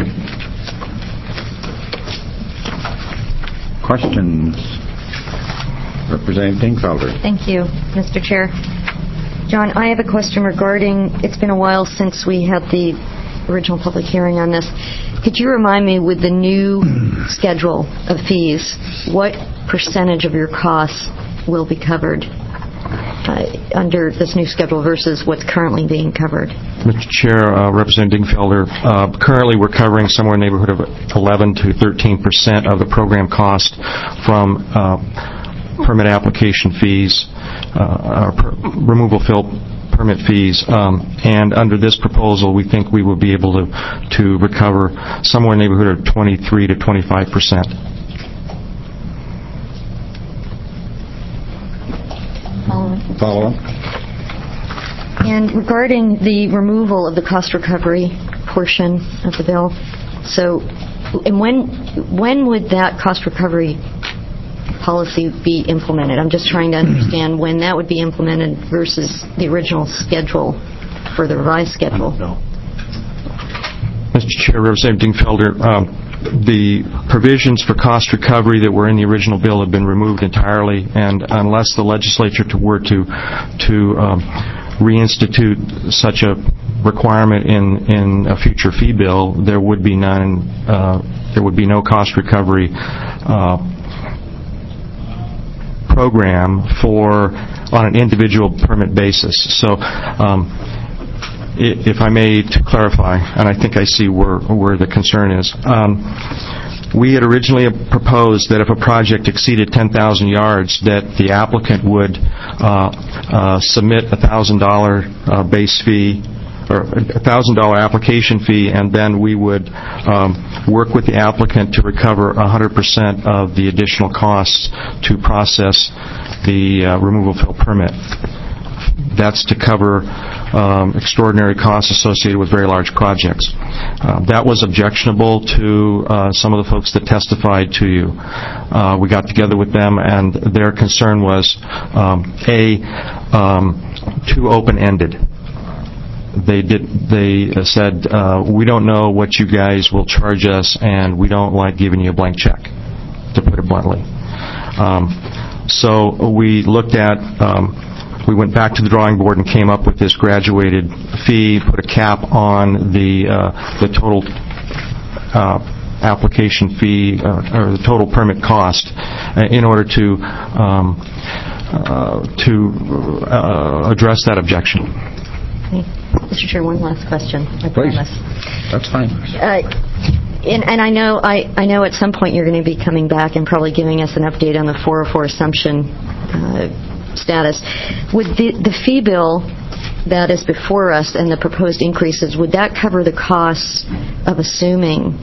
Questions? Representative Dingfelder. Thank you, Mister Chair. John, I have a question regarding, it's been a while since we had the original public hearing on this. Could you remind me, with the new schedule of fees, what percentage of your costs will be covered uh, under this new schedule versus what's currently being covered? Mister Chair, uh, Representative Dingfelder, uh, currently we're covering somewhere in the neighborhood of eleven to thirteen percent of the program cost from uh, permit application fees, uh, or per- removal fill permit fees, um, and under this proposal we think we will be able to to recover somewhere in the neighborhood of twenty-three to twenty-five percent. Follow up. And regarding the removal of the cost recovery portion of the bill, so and when when would that cost recovery policy be implemented? I'm just trying to understand when that would be implemented versus the original schedule for the revised schedule. Mister Chair, Representative Dingfelder, um, the provisions for cost recovery that were in the original bill have been removed entirely, and unless the legislature were to to um, reinstitute such a requirement in in a future fee bill, there would be none. Uh, there would be no cost recovery Uh, program for on an individual permit basis. So, um, if I may, to clarify, and I think I see where where the concern is. Um, we had originally proposed that if a project exceeded ten thousand yards, that the applicant would uh, uh, submit a one thousand dollars uh, base fee or a one thousand dollars application fee, and then we would um, work with the applicant to recover one hundred percent of the additional costs to process the uh, removal fill permit. That's to cover um, extraordinary costs associated with very large projects. Uh, that was objectionable to uh, some of the folks that testified to you. Uh, we got together with them, and their concern was, um, A, um, too open-ended. They did. They said, uh, we don't know what you guys will charge us, and we don't like giving you a blank check, to put it bluntly. Um, so we looked at, um, we went back to the drawing board and came up with this graduated fee, put a cap on the uh, the total uh, application fee, uh, or the total permit cost, uh, in order to um, uh, to uh, address that objection. Mister Chair, one last question. I Please. promise. That's fine. Uh, and, and I know I, I know at some point you're going to be coming back and probably giving us an update on the four oh four assumption uh, status. Would the, the fee bill that is before us and the proposed increases, would that cover the costs of assuming,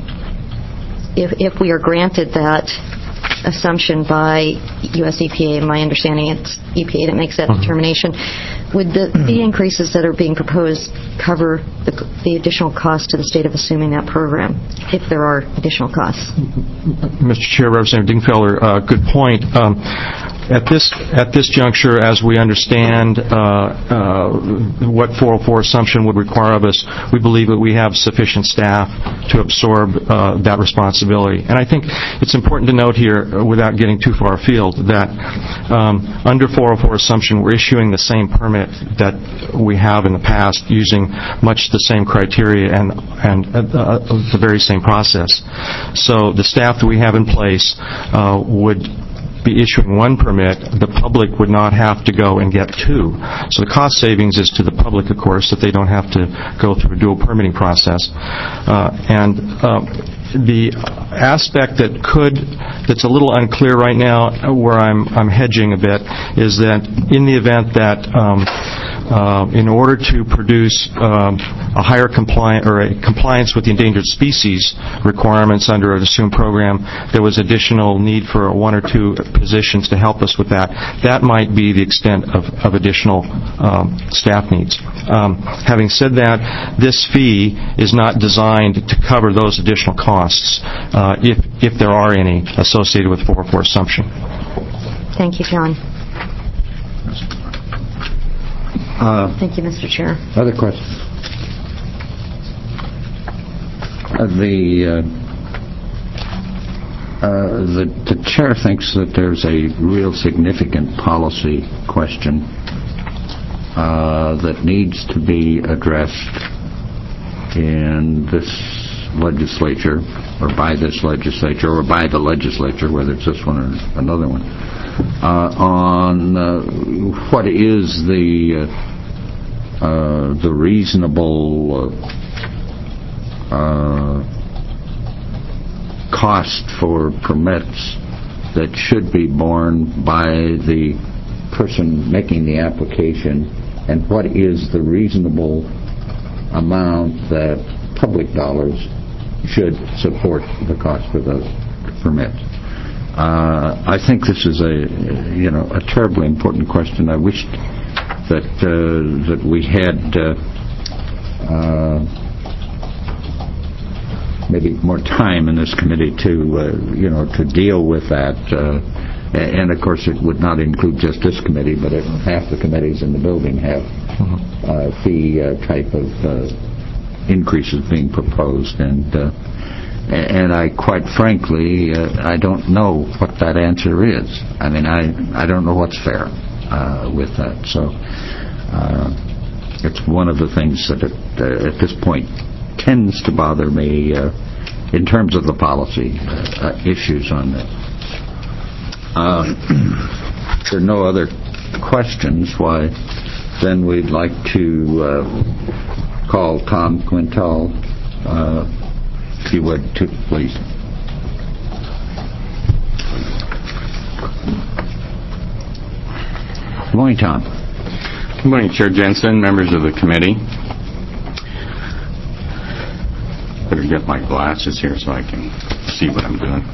if, if we are granted that assumption by U S E P A, and my understanding it's E P A that makes that determination, would the fee increases that are being proposed cover the, the additional cost to the state of assuming that program, if there are additional costs? Mister Chair, Representative Dingfelder, uh, good point. Um, At this at this juncture, as we understand uh, uh, what four oh four assumption would require of us, we believe that we have sufficient staff to absorb uh, that responsibility. And I think it's important to note here, uh, without getting too far afield, that um, under four oh four assumption, we're issuing the same permit that we have in the past, using much the same criteria and and uh, uh, the very same process. So the staff that we have in place uh, would be issuing one permit. The public would not have to go and get two. So the cost savings is to the public, of course, that they don't have to go through a dual permitting process. Uh, and uh, the aspect that could, that's a little unclear right now, where I'm I'm hedging a bit, is that in the event that um, uh, in order to produce um, a higher compliant or a compliance with the endangered species requirements under an assumed program, there was additional need for one or two positions to help us with that. That might be the extent of, of additional um, staff needs. Um, having said that, this fee is not designed to cover those additional costs, uh, if if there are any associated with four oh four assumption. Thank you, John. Uh, Thank you, Mister Chair. Other questions? Uh, the, uh, uh, the the chair thinks that there's a real significant policy question uh, that needs to be addressed in this legislature, or by this legislature, or by the legislature, whether it's this one or another one, uh, on uh, what is the uh, uh, the reasonable uh, uh, cost for permits that should be borne by the person making the application, and what is the reasonable amount that public dollars should support the cost for those permits. Uh, I think this is a, you know, a terribly important question. I wish that uh, that we had uh, uh, maybe more time in this committee to, uh, you know, to deal with that. Uh, and of course, it would not include just this committee, but it, half the committees in the building have uh, fee uh, type of uh, increases being proposed, and uh, and I quite frankly uh, I don't know what that answer is. I mean, I I don't know what's fair uh, with that. So uh, it's one of the things that it, uh, at this point tends to bother me uh, in terms of the policy uh, issues on this. Uh, if there are no other questions, why then we'd like to uh, call Tom Quintal, uh, if you would, to please. Good morning, Tom. Good morning, Chair Jensen, members of the committee. Better get my glasses here so I can see what I'm doing.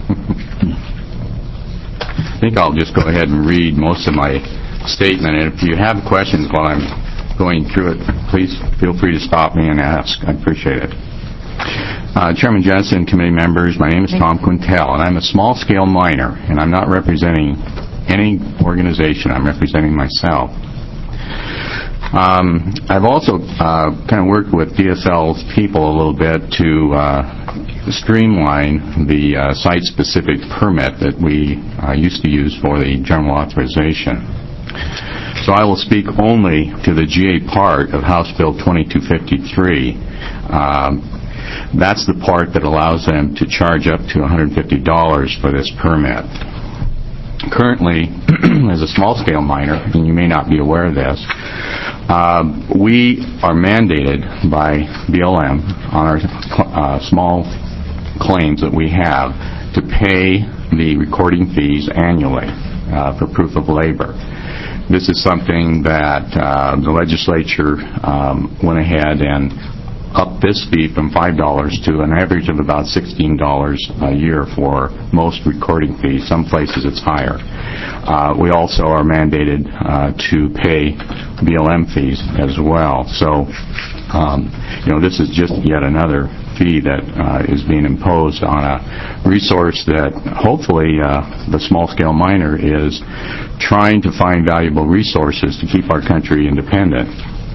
I think I'll just go ahead and read most of my statement, and if you have questions while I'm going through it, please feel free to stop me and ask. I appreciate it. Uh, Chairman Jensen, committee members, my name is Tom Quintal, and I'm a small-scale miner, and I'm not representing any organization. I'm representing myself. Um, I've also uh, kind of worked with D S L's people a little bit to uh, streamline the uh, site-specific permit that we uh, used to use for the general authorization. So I will speak only to the G A part of House Bill twenty-two fifty-three. Um, that's the part that allows them to charge up to one hundred fifty dollars for this permit. Currently, as a small-scale miner, and you may not be aware of this, uh, we are mandated by B L M on our uh, small claims that we have to pay the recording fees annually uh, for proof of labor. This is something that uh, the legislature um, went ahead and upped this fee from five dollars to an average of about sixteen dollars a year for most recording fees. Some places it's higher. Uh, we also are mandated uh, to pay B L M fees as well. So, um, you know, this is just yet another fee that uh, is being imposed on a resource that hopefully uh, the small-scale miner is trying to find valuable resources to keep our country independent.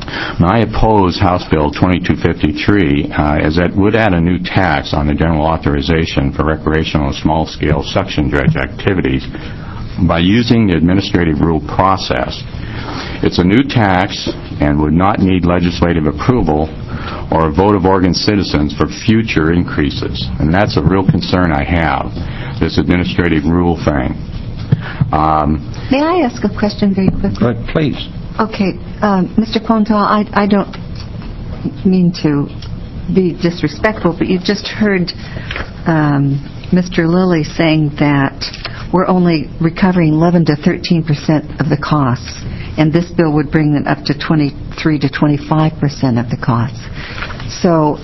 Now, I oppose House Bill twenty-two fifty-three uh, as it would add a new tax on the general authorization for recreational and small-scale suction dredge activities by using the administrative rule process. It's a new tax and would not need legislative approval or a vote of Oregon citizens for future increases. And that's a real concern I have, this administrative rule thing. Um, May I ask a question very quickly? But please. Okay, um, Mister Pontal, I, I don't mean to be disrespectful, but you've just heard um, Mister Lilly saying that we're only recovering eleven to thirteen percent of the costs, and this bill would bring it up to twenty-three to twenty-five percent of the costs. So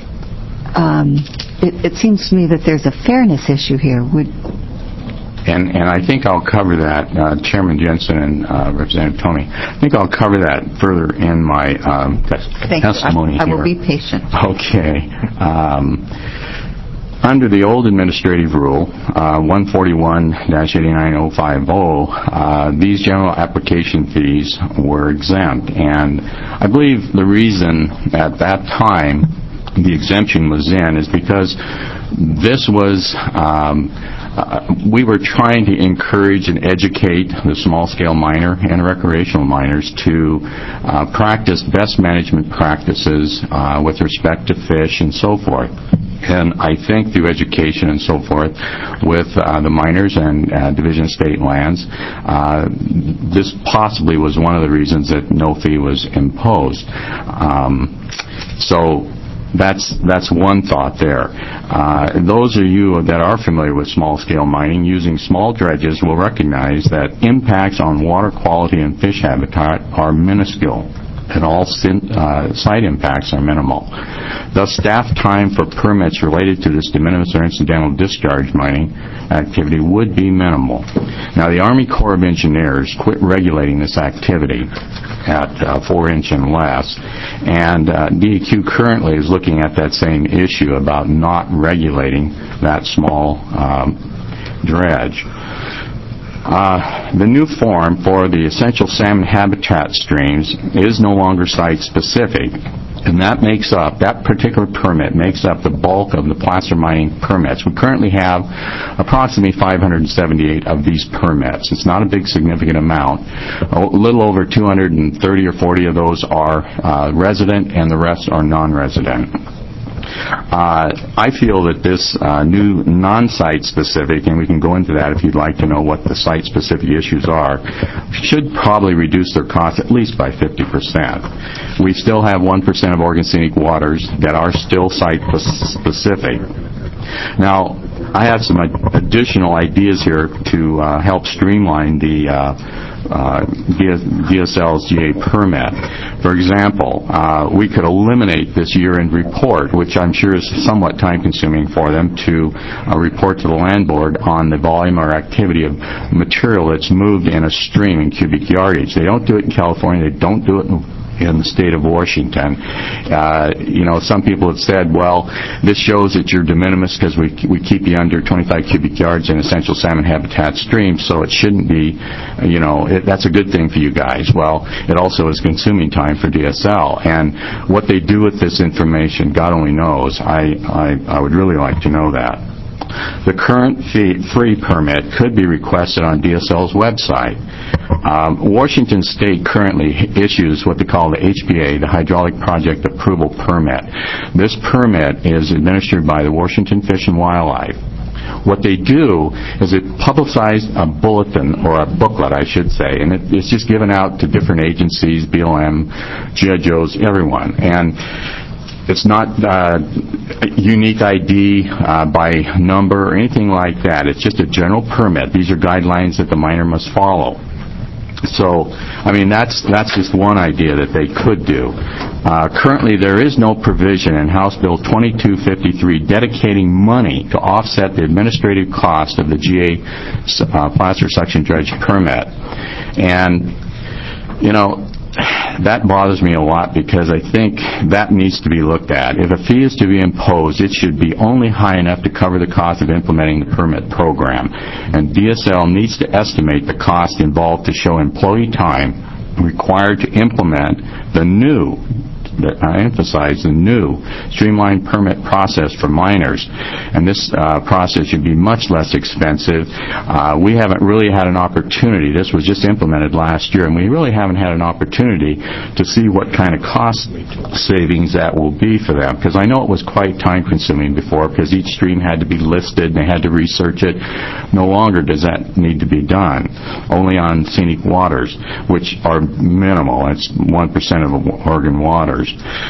um, it, it seems to me that there's a fairness issue here. Would And, and I think I'll cover that, uh, Chairman Jensen and uh, Representative Tony. I think I'll cover that further in my um, tes- Thank testimony you. I, I here. will be patient. Okay. Um, under the old administrative rule, uh, one forty-one dash eighty-nine oh fifty, uh, these general application fees were exempt. And I believe the reason at that time the exemption was in is because this was... Um, Uh, we were trying to encourage and educate the small-scale miner and recreational miners to uh, practice best management practices uh, with respect to fish and so forth. And I think through education and so forth with uh, the miners and uh, Division of State Lands, uh, this possibly was one of the reasons that no fee was imposed. Um, so That's that's one thought there. Uh, those of you that are familiar with small-scale mining, using small dredges will recognize that impacts on water quality and fish habitat are minuscule, and all sin, uh, site impacts are minimal. Thus, staff time for permits related to this de minimis or incidental discharge mining activity would be minimal. Now, the Army Corps of Engineers quit regulating this activity at uh, four inch and less, and uh, D E Q currently is looking at that same issue about not regulating that small um, dredge. Uh, the new form for the essential salmon habitat streams is no longer site-specific, and that makes up, that particular permit makes up the bulk of the placer mining permits. We currently have approximately five hundred seventy-eight of these permits. It's not a big significant amount. A little over two hundred thirty or forty of those are uh, resident, and the rest are non-resident. Uh, I feel that this uh, new non-site specific, and we can go into that if you'd like to know what the site specific issues are, should probably reduce their cost at least by fifty percent. We still have one percent of Oregon Scenic Waters that are still site specific. Now, I have some additional ideas here to uh, help streamline the uh, uh, D S L's G A permit. For example, uh, we could eliminate this year-end report, which I'm sure is somewhat time-consuming for them to uh, report to the land board on the volume or activity of material that's moved in a stream in cubic yardage. They don't do it in California. They don't do it in in the state of Washington. Uh, you know, some people have said, well, this shows that you're de minimis because we we keep you under twenty-five cubic yards in essential salmon habitat streams, so it shouldn't be, you know, it, that's a good thing for you guys. Well, it also is consuming time for D S L. And what they do with this information, God only knows. I, I, I would really like to know that. The current fee, free permit could be requested on D S L's website. Um, Washington State currently issues what they call the H P A, the Hydraulic Project Approval Permit. This permit is administered by the Washington Fish and Wildlife. What they do is it publicizes a bulletin, or a booklet, I should say, and it, it's just given out to different agencies, B L M, G I Joes, everyone. And it's not uh, a unique I D uh, by number or anything like that. It's just a general permit. These are guidelines that the miner must follow. So, I mean, that's that's just one idea that they could do. Uh, currently, there is no provision in House Bill twenty-two fifty-three dedicating money to offset the administrative cost of the G A uh, placer suction dredge permit. And, you know, that bothers me a lot because I think that needs to be looked at. If a fee is to be imposed, it should be only high enough to cover the cost of implementing the permit program. And D S L needs to estimate the cost involved to show employee time required to implement the new, I emphasize the new, streamlined permit process for minors. And this uh, process should be much less expensive. Uh, we haven't really had an opportunity. This was just implemented last year, and we really haven't had an opportunity to see what kind of cost savings that will be for them. Because I know it was quite time-consuming before, because each stream had to be listed, and they had to research it. No longer does that need to be done. Only on scenic waters, which are minimal. It's one percent of Oregon waters.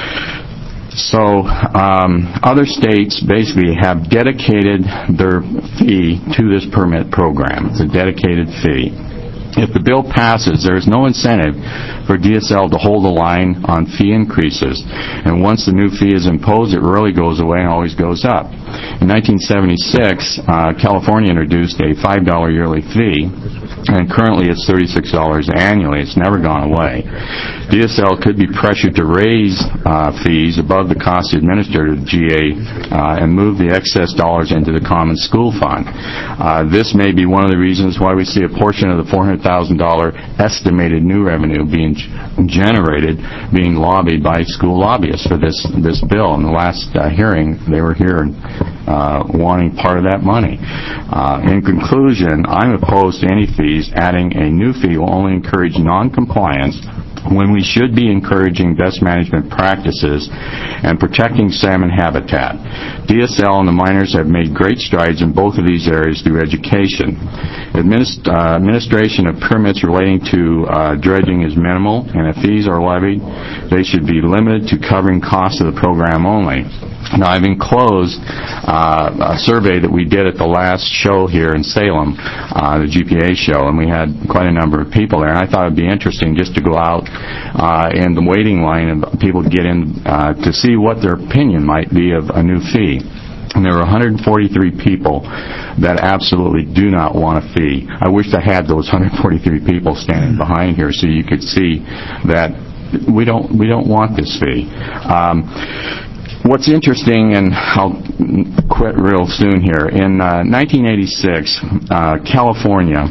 So um, other states basically have dedicated their fee to this permit program. It's a dedicated fee. If the bill passes, there is no incentive for D S L to hold the line on fee increases. And once the new fee is imposed, it really goes away and always goes up. In nineteen seventy-six, uh, California introduced a five dollar yearly fee, and currently it's thirty-six dollars annually. It's never gone away. D S L could be pressured to raise uh, fees above the cost administered to G A uh, and move the excess dollars into the Common School Fund. Uh, this may be one of the reasons why we see a portion of the four hundred thousand dollars estimated new revenue being g- generated being lobbied by school lobbyists for this this bill. In the last uh, hearing, they were here uh, wanting part of that money. Uh, in conclusion, I'm opposed to any fees. Adding a new fee will only encourage non-compliance when we should be encouraging best management practices and protecting salmon habitat. D S L and the miners have made great strides in both of these areas through education. Administ- uh, administration of permits relating to uh, dredging is minimal, and if fees are levied, they should be limited to covering costs of the program only. Now, I've enclosed uh, a survey that we did at the last show here in Salem, uh, the G P A show, and we had quite a number of people there. And I thought it would be interesting just to go out uh, in the waiting line and people get in uh, to see what their opinion might be of a new fee. And there were one hundred forty-three people that absolutely do not want a fee. I wish I had those one hundred forty-three people standing behind here so you could see that we don't we don't want this fee. Um, What's interesting, and I'll quit real soon here, in uh, nineteen eighty-six, uh, California,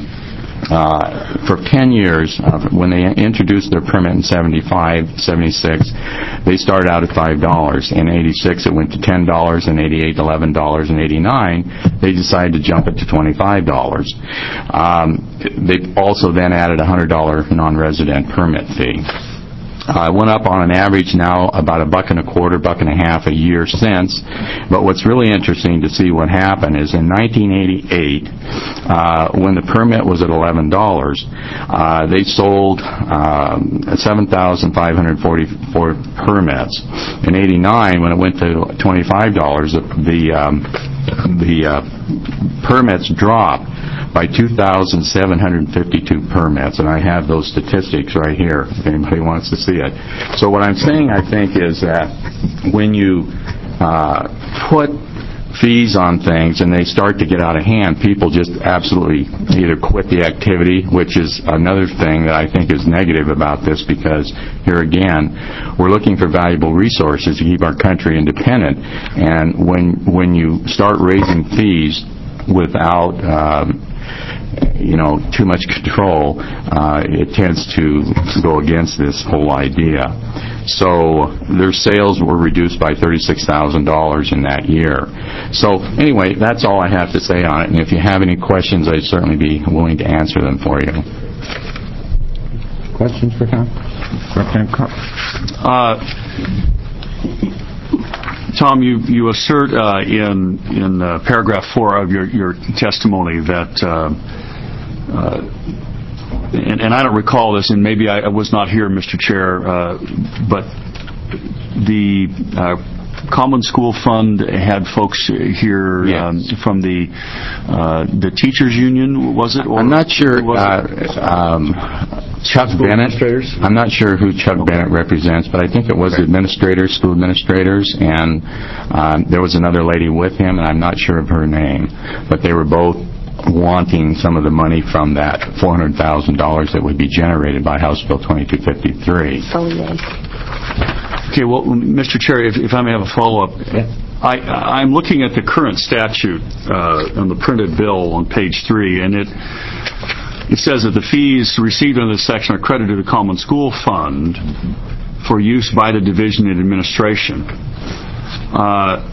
uh, for ten years, uh, when they introduced their permit in seventy-five, seventy-six, they started out at five dollars. In eighty-six, it went to ten dollars. In eighty-eight, eleven dollars. In eighty-nine, they decided to jump it to twenty-five dollars. Um, they also then added a one hundred dollars non-resident permit fee. Uh, it went up on an average now about a buck and a quarter, buck and a half a year since. But what's really interesting to see what happened is in nineteen eighty-eight, uh, when the permit was at eleven dollars, uh, they sold um, seven thousand five hundred forty-four permits. In eighty-nine, when it went to twenty-five dollars, the, the, um, the uh, permits dropped by two thousand seven hundred fifty-two permits, and I have those statistics right here if anybody wants to see it. So what I'm saying, I think, is that when you uh, put fees on things and they start to get out of hand, people just absolutely either quit the activity, which is another thing that I think is negative about this, because here again, we're looking for valuable resources to keep our country independent, and when when you start raising fees without um, you know, too much control, uh, it tends to go against this whole idea. So their sales were reduced by thirty-six thousand dollars in that year. So anyway, that's all I have to say on it. And if you have any questions, I'd certainly be willing to answer them for you. Questions for Tom? Uh, Tom, you, you assert uh, in in uh, paragraph four of your, your testimony that, uh, uh, and, and I don't recall this, and maybe I, I was not here, Mister Chair, uh, but the uh, Common School Fund had folks here yes. um, from the uh, the teachers union, was it? Or I'm not sure. Uh, um, Chuck school Bennett. I'm not sure who Chuck okay. Bennett represents, but I think it was okay. administrators, school administrators, and um, there was another lady with him, and I'm not sure of her name, but they were both wanting some of the money from that four hundred thousand dollars that would be generated by House Bill twenty-two fifty-three. Oh, yes. Okay, well, Mister Chair, if, if I may have a follow-up. Yeah. I, I'm looking at the current statute uh, on the printed bill on page three, and it it says that the fees received under this section are credited to the Common School Fund for use by the division and administration. Uh,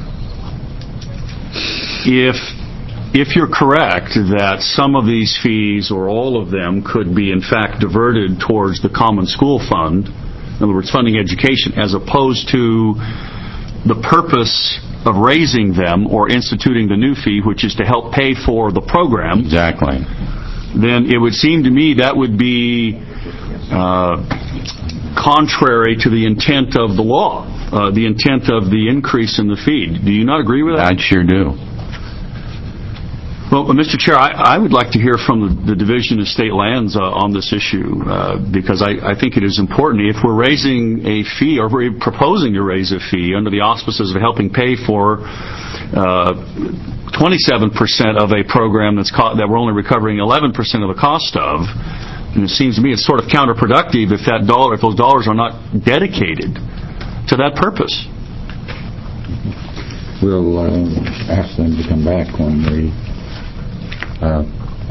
if if you're correct that some of these fees or all of them could be in fact diverted towards the Common School Fund, in other words, funding education, as opposed to the purpose of raising them or instituting the new fee, which is to help pay for the program. Exactly. Then it would seem to me that would be uh, contrary to the intent of the law, uh, the intent of the increase in the fee. Do you not agree with that? I sure do. Well, Mister Chair, I, I would like to hear from the, the Division of State Lands uh, on this issue uh, because I, I think it is important. If we're raising a fee or we're proposing to raise a fee under the auspices of helping pay for uh, twenty-seven percent of a program that's co- that we're only recovering eleven percent of the cost of, and it seems to me it's sort of counterproductive if that dollar, if those dollars are not dedicated to that purpose. We'll uh, ask them to come back when we. Uh,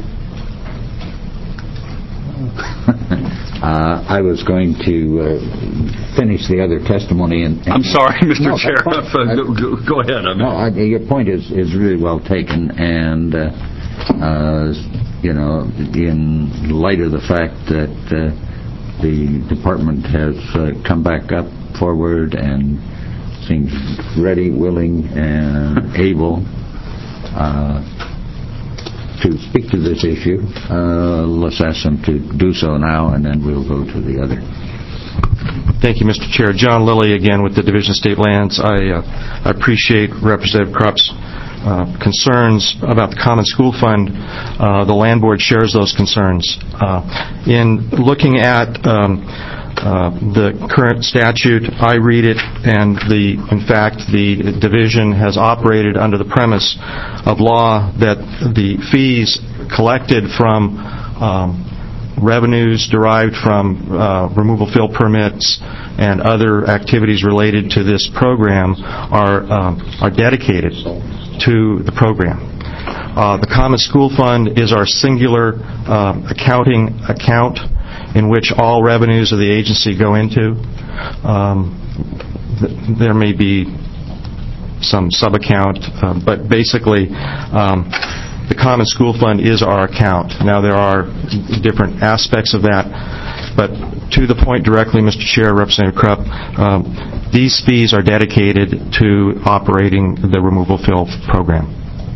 uh, I was going to uh, finish the other testimony. And, and I'm sorry, Mister No, Chair. I, go, go, go ahead. I mean. No, I, your point is, is really well taken, and uh, uh, you know, in light of the fact that uh, the department has uh, come back up forward and seems ready, willing, and able. Uh, to speak to this issue, uh, let's ask them to do so now, and then we'll go to the other. Thank you, Mister Chair. John Lilly again with the Division of State Lands. I uh, appreciate Representative Krupp's uh, concerns about the Common School Fund. Uh, the Land Board shares those concerns. Uh, in looking at um, Uh, the current statute, I read it, and the, in fact, the division has operated under the premise of law that the fees collected from um, revenues derived from uh, removal fill permits and other activities related to this program are um, are dedicated to the program. Uh, the Common School Fund is our singular uh, accounting account in which all revenues of the agency go into. Um, th- there may be some sub-account, uh, but basically um, the Common School Fund is our account. Now there are different aspects of that, but to the point directly, Mister Chair, Representative Krupp, um, these fees are dedicated to operating the removal fill program.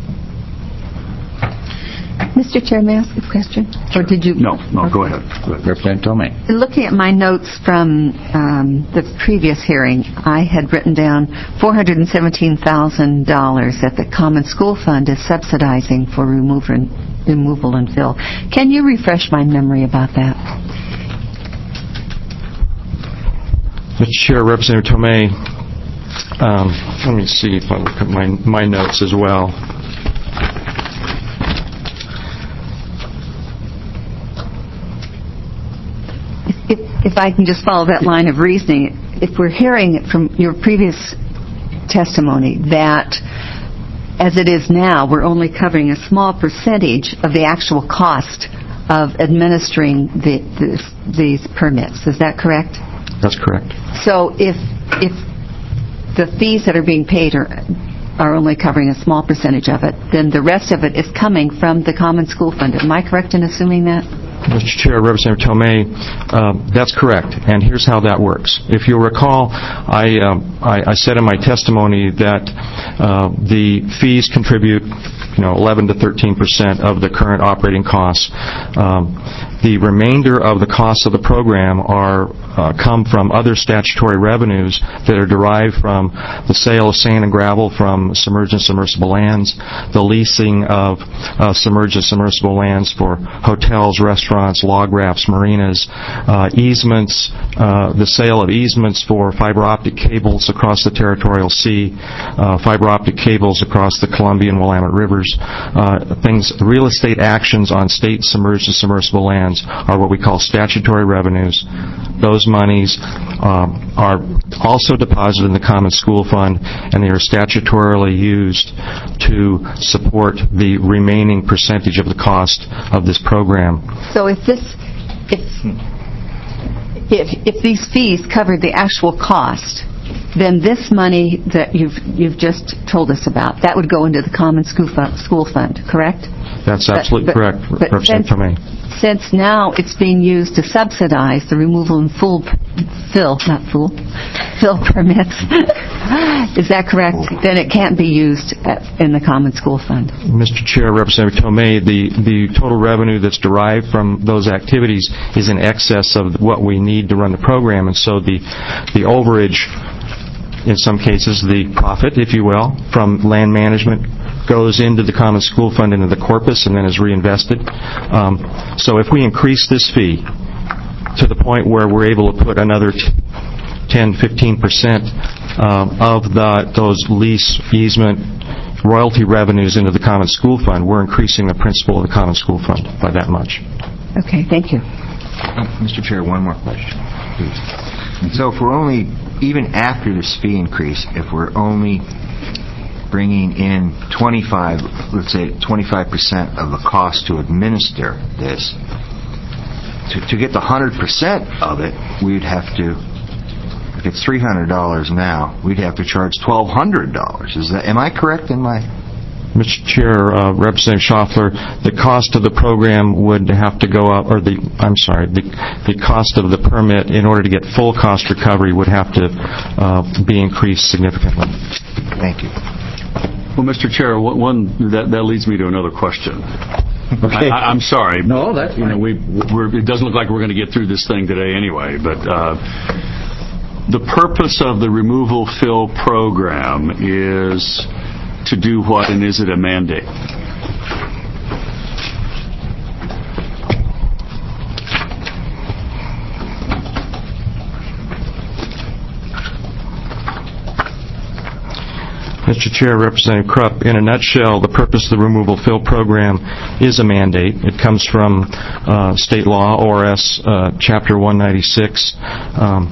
Mister Chair, may I ask a question? Or did you? No, no, go ahead. Go ahead. Representative Tomei. Looking at my notes from um, the previous hearing, I had written down four hundred seventeen thousand dollars that the Common School Fund is subsidizing for removal and, removal and fill. Can you refresh my memory about that? Mister Chair, Representative Tomei, um, let me see if I look at my, my notes as well. If, if I can just follow that line of reasoning, if we're hearing from your previous testimony that as it is now, we're only covering a small percentage of the actual cost of administering the, the, these permits. Is that correct? That's correct. So if if the fees that are being paid are are only covering a small percentage of it, then the rest of it is coming from the Common School Fund. Am I correct in assuming that? Mister Chair, Representative Tomei, um, that's correct, and here's how that works. If you'll recall, I, um, I, I said in my testimony that uh, the fees contribute, you know, eleven to thirteen percent of the current operating costs. Um, the remainder of the costs of the program are uh, come from other statutory revenues that are derived from the sale of sand and gravel from submerged and submersible lands, the leasing of uh, submerged and submersible lands for hotels, restaurants, log rafts, marinas, uh, easements, uh, the sale of easements for fiber optic cables across the territorial sea, uh, fiber optic cables across the Columbia and Willamette rivers, uh, things, real estate actions on state submerged and submersible lands are what we call statutory revenues. Those those monies um, are also deposited in the Common School Fund, and they are statutorily used to support the remaining percentage of the cost of this program. So if this, if, if, if these fees covered the actual cost, then this money that you've you've just told us about, that would go into the Common School Fund, school fund, correct? That's absolutely but, correct, but Representative Tomei. Since now it's being used to subsidize the removal and full fill, not full, fill permits, is that correct? Then it can't be used at, in the Common School Fund. Mister Chair, Representative Tomei, the, the total revenue that's derived from those activities is in excess of what we need to run the program, and so the the overage, in some cases the profit, if you will, from land management goes into the Common School Fund, into the corpus, and then is reinvested. Um, so if we increase this fee to the point where we're able to put another ten, fifteen percent um, of the, those lease, easement, royalty revenues into the Common School Fund, we're increasing the principal of the Common School Fund by that much. Okay, thank you. Uh, Mister Chair, one more question, please. So if we're only, even after this fee increase, if we're only bringing in twenty-five, let's say twenty-five percent of the cost to administer this, to, to get the one hundred percent of it, we'd have to, if it's three hundred dollars now, we'd have to charge twelve hundred dollars. Is that, am I correct in my... Mister Chair, uh, Representative Schaffler, the cost of the program would have to go up, or the, I'm sorry, the, the cost of the permit in order to get full cost recovery would have to uh, be increased significantly. Thank you. Well, Mister Chair, one that, that leads me to another question. Okay. I, I'm sorry. No, that's you know we we're, it doesn't look like we're going to get through this thing today anyway. But uh, the purpose of the removal fill program is to do what, and is it a mandate? Mister Chair, Representative Krupp, in a nutshell, the purpose of the removal fill program is a mandate. It comes from uh, state law, O R S uh, Chapter one ninety-six, um,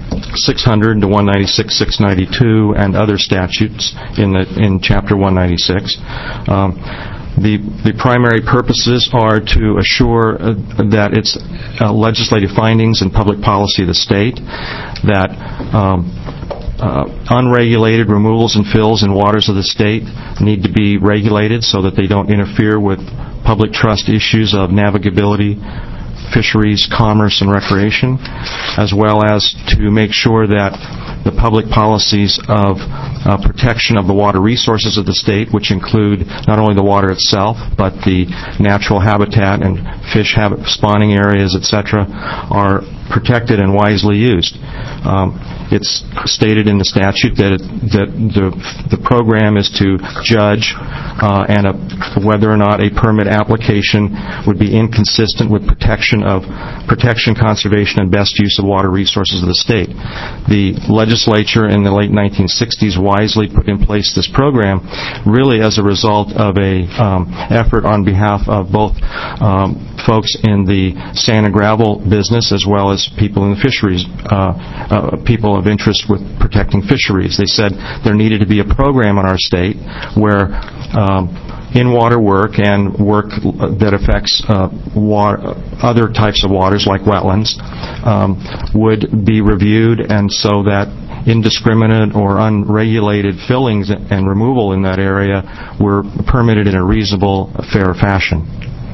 six hundred to one ninety-six, six ninety-two, and other statutes in the in Chapter one ninety-six. Um, The, the primary purposes are to assure uh, that it's uh, legislative findings and public policy of the state, that um, uh, unregulated removals and fills in waters of the state need to be regulated so that they don't interfere with public trust issues of navigability, fisheries, commerce, and recreation, as well as to make sure that the public policies of uh, protection of the water resources of the state, which include not only the water itself, but the natural habitat and fish habit spawning areas, et cetera, are protected and wisely used. Um, it's stated in the statute that, it, that the, the program is to judge uh, and a, whether or not a permit application would be inconsistent with protection of protection, conservation, and best use of water resources of the state. The legislature in the late nineteen sixties wisely put in place this program really as a result of a um, effort on behalf of both um, folks in the sand and gravel business as well as people in the fisheries, uh, uh, people of interest with protecting fisheries. They said there needed to be a program in our state where um, in-water work and work that affects uh, water, other types of waters like wetlands um, would be reviewed, and so that indiscriminate or unregulated fillings and removal in that area were permitted in a reasonable, fair fashion.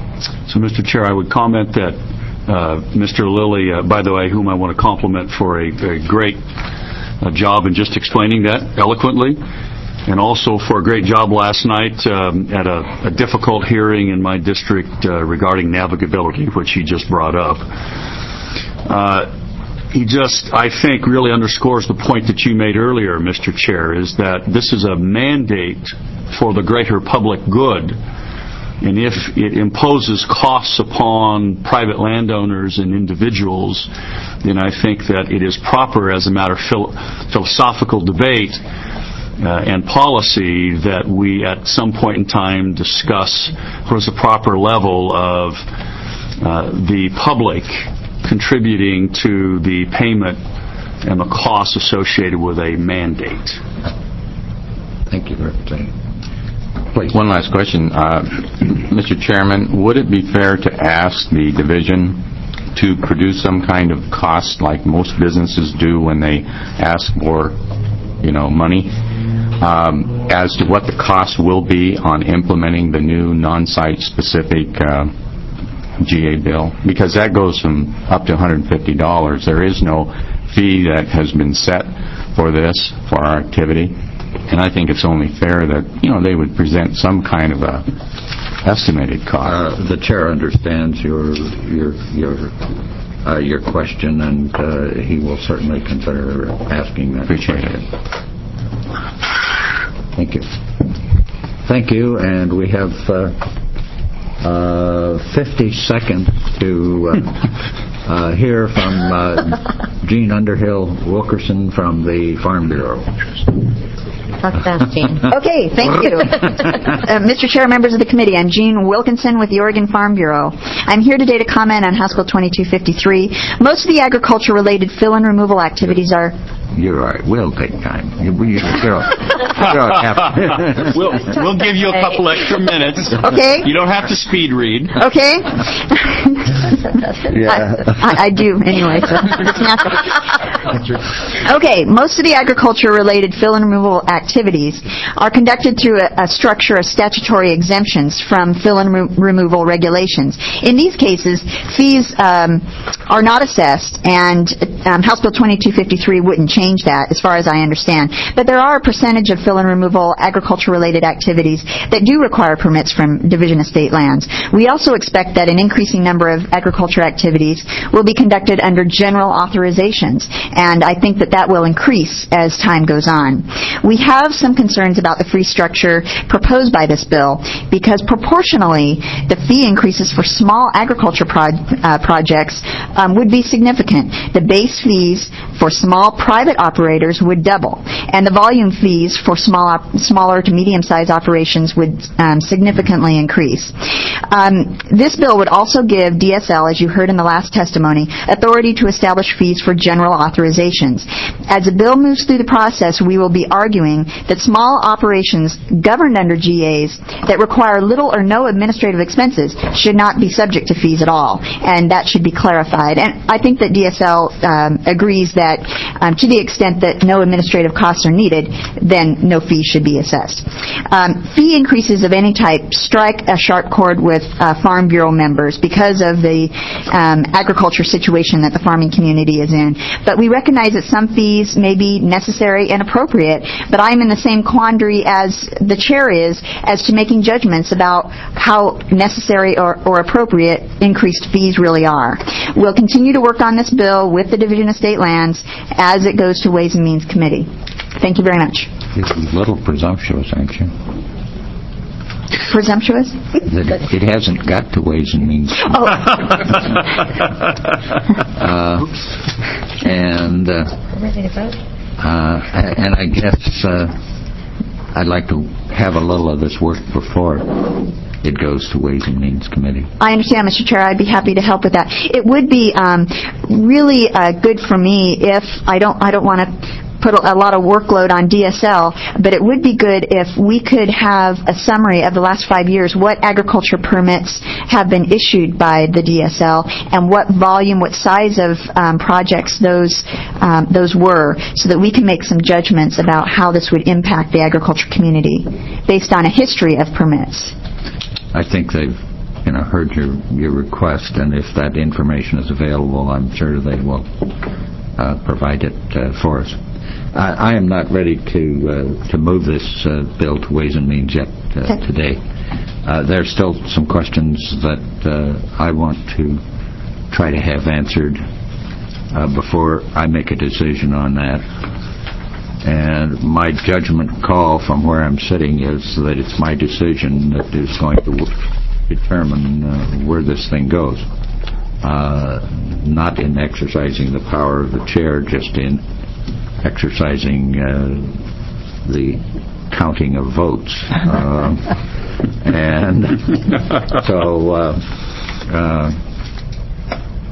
So, Mister Chair, I would comment that uh, Mister Lilly, uh, by the way, whom I want to compliment for a, a great uh, job in just explaining that eloquently, and also for a great job last night um, at a, a difficult hearing in my district uh, regarding navigability, which he just brought up. Uh, he just, I think, really underscores the point that you made earlier, Mister Chair, is that this is a mandate for the greater public good. And if it imposes costs upon private landowners and individuals, then I think that it is proper as a matter of phil- philosophical debate uh, and policy that we at some point in time discuss what is the proper level of uh, the public contributing to the payment and the costs associated with a mandate. Thank you, Representative. Please. One last question. Uh, Mister Chairman, would it be fair to ask the division to produce some kind of cost like most businesses do when they ask for, you know, money, um, as to what the cost will be on implementing the new non-site specific uh, G A bill? Because that goes from up to one hundred fifty dollars. There is no fee that has been set for this, for our activity. And I think it's only fair that, you know, they would present some kind of a estimated cost. Uh, the chair understands your your your uh, your question, and uh, he will certainly consider asking that. Appreciate it. Thank you. Thank you, and we have uh, uh, fifty seconds to uh, uh, hear from uh, Gene Underhill Wilkerson from the Farm Bureau. Talk fast, Gene. Okay, thank you. uh, Mister Chair, members of the committee, I'm Gene Wilkinson with the Oregon Farm Bureau. I'm here today to comment on House Bill twenty-two fifty-three. Most of the agriculture-related fill and removal activities are... You're right. We'll take time. You, you, you're, you're we'll, we'll give you a couple extra minutes. Okay. You don't have to speed read. Okay. Yeah. I, I do anyway, so it's natural. Okay, most of the agriculture-related fill and removal activities are conducted through a, a structure of statutory exemptions from fill and re- removal regulations. In these cases, fees um, are not assessed, and um, House Bill twenty-two fifty-three wouldn't change that, as far as I understand. But there are a percentage of fill and removal agriculture-related activities that do require permits from Division of State Lands. We also expect that an increasing number of agriculture activities will be conducted under general authorizations, and I think that that will increase as time goes on. We have some concerns about the fee structure proposed by this bill, because proportionally, the fee increases for small agriculture pro- uh, projects um, would be significant. The base fees for small private operators would double, and the volume fees for small op- smaller to medium-sized operations would um, significantly increase. Um, this bill would also give D S L, as you heard in the last testimony, authority to establish fees for general authorizations. As the bill moves through the process, we will be arguing that small operations governed under G As that require little or no administrative expenses should not be subject to fees at all, and that should be clarified. And I think that D S L um, agrees that um, to the extent that no administrative costs are needed, then no fee should be assessed. Um, fee increases of any type strike a sharp chord with uh, Farm Bureau members because of the um, agriculture situation that the farming community is in. But we recognize that some fees may be necessary and appropriate, but I'm in the same quandary as the chair is as to making judgments about how necessary or, or appropriate increased fees really are. We'll continue to work on this bill with the Division of State Lands as it goes to Ways and Means Committee. Thank you very much. It's a little presumptuous, ain't you? Presumptuous? That it, it hasn't got to Ways and Means. Oh. uh, and uh, Ready to vote? Uh, and I guess uh, I'd like to have a little of this work before it goes to Ways and Means Committee. I understand, Mister Chair. I'd be happy to help with that. It would be um, really uh, good for me if I don't. I don't want to put a lot of workload on D S L, but it would be good if we could have a summary of the last five years, what agriculture permits have been issued by the D S L, and what volume, what size of um, projects those um, those were, so that we can make some judgments about how this would impact the agriculture community based on a history of permits. I think they've you know, heard your, your request, and if that information is available, I'm sure they will uh, provide it uh, for us. I, I am not ready to uh, to move this uh, bill to Ways and Means yet uh, okay. today. Uh, there are still some questions that uh, I want to try to have answered uh, before I make a decision on that. And my judgment call from where I'm sitting is that it's my decision that is going to determine uh, where this thing goes. Uh, not in exercising the power of the chair, just in exercising uh, the counting of votes. Uh, and so uh, uh,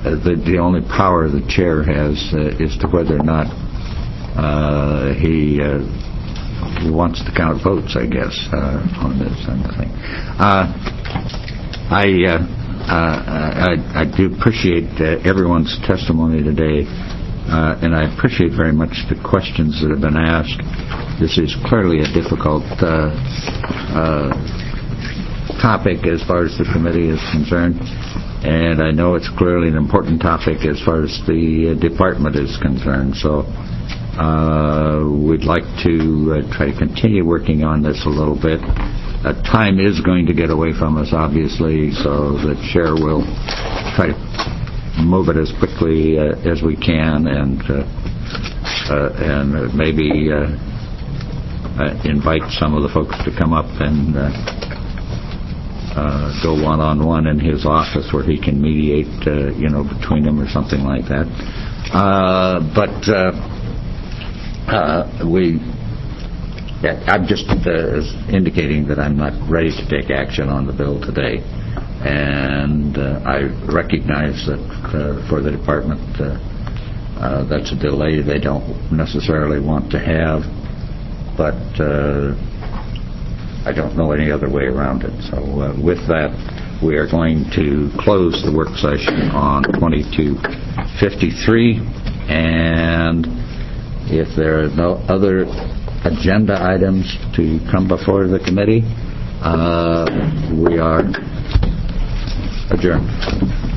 the, the only power the chair has uh, is to whether or not uh, he uh, wants to count votes, I guess, uh, on this kind of thing. Uh, I, uh, uh, I I do appreciate uh, everyone's testimony today, uh, and I appreciate very much the questions that have been asked. This is clearly a difficult uh, uh, topic as far as the committee is concerned, and I know it's clearly an important topic as far as the uh, department is concerned. So uh, we'd like to uh, try to continue working on this a little bit. Uh, time is going to get away from us, obviously, so the chair will try to move it as quickly uh, as we can, and uh, uh, and maybe uh, uh, invite some of the folks to come up and uh, uh, go one-on-one in his office where he can mediate, uh, you know, between them or something like that. Uh, but uh, uh, we, I'm just uh, indicating that I'm not ready to take action on the bill today. And uh, I recognize that uh, for the department, uh, uh, that's a delay they don't necessarily want to have, but uh, I don't know any other way around it. So uh, with that, we are going to close the work session on twenty-two fifty-three, and if there are no other agenda items to come before the committee, uh, we are adjourned.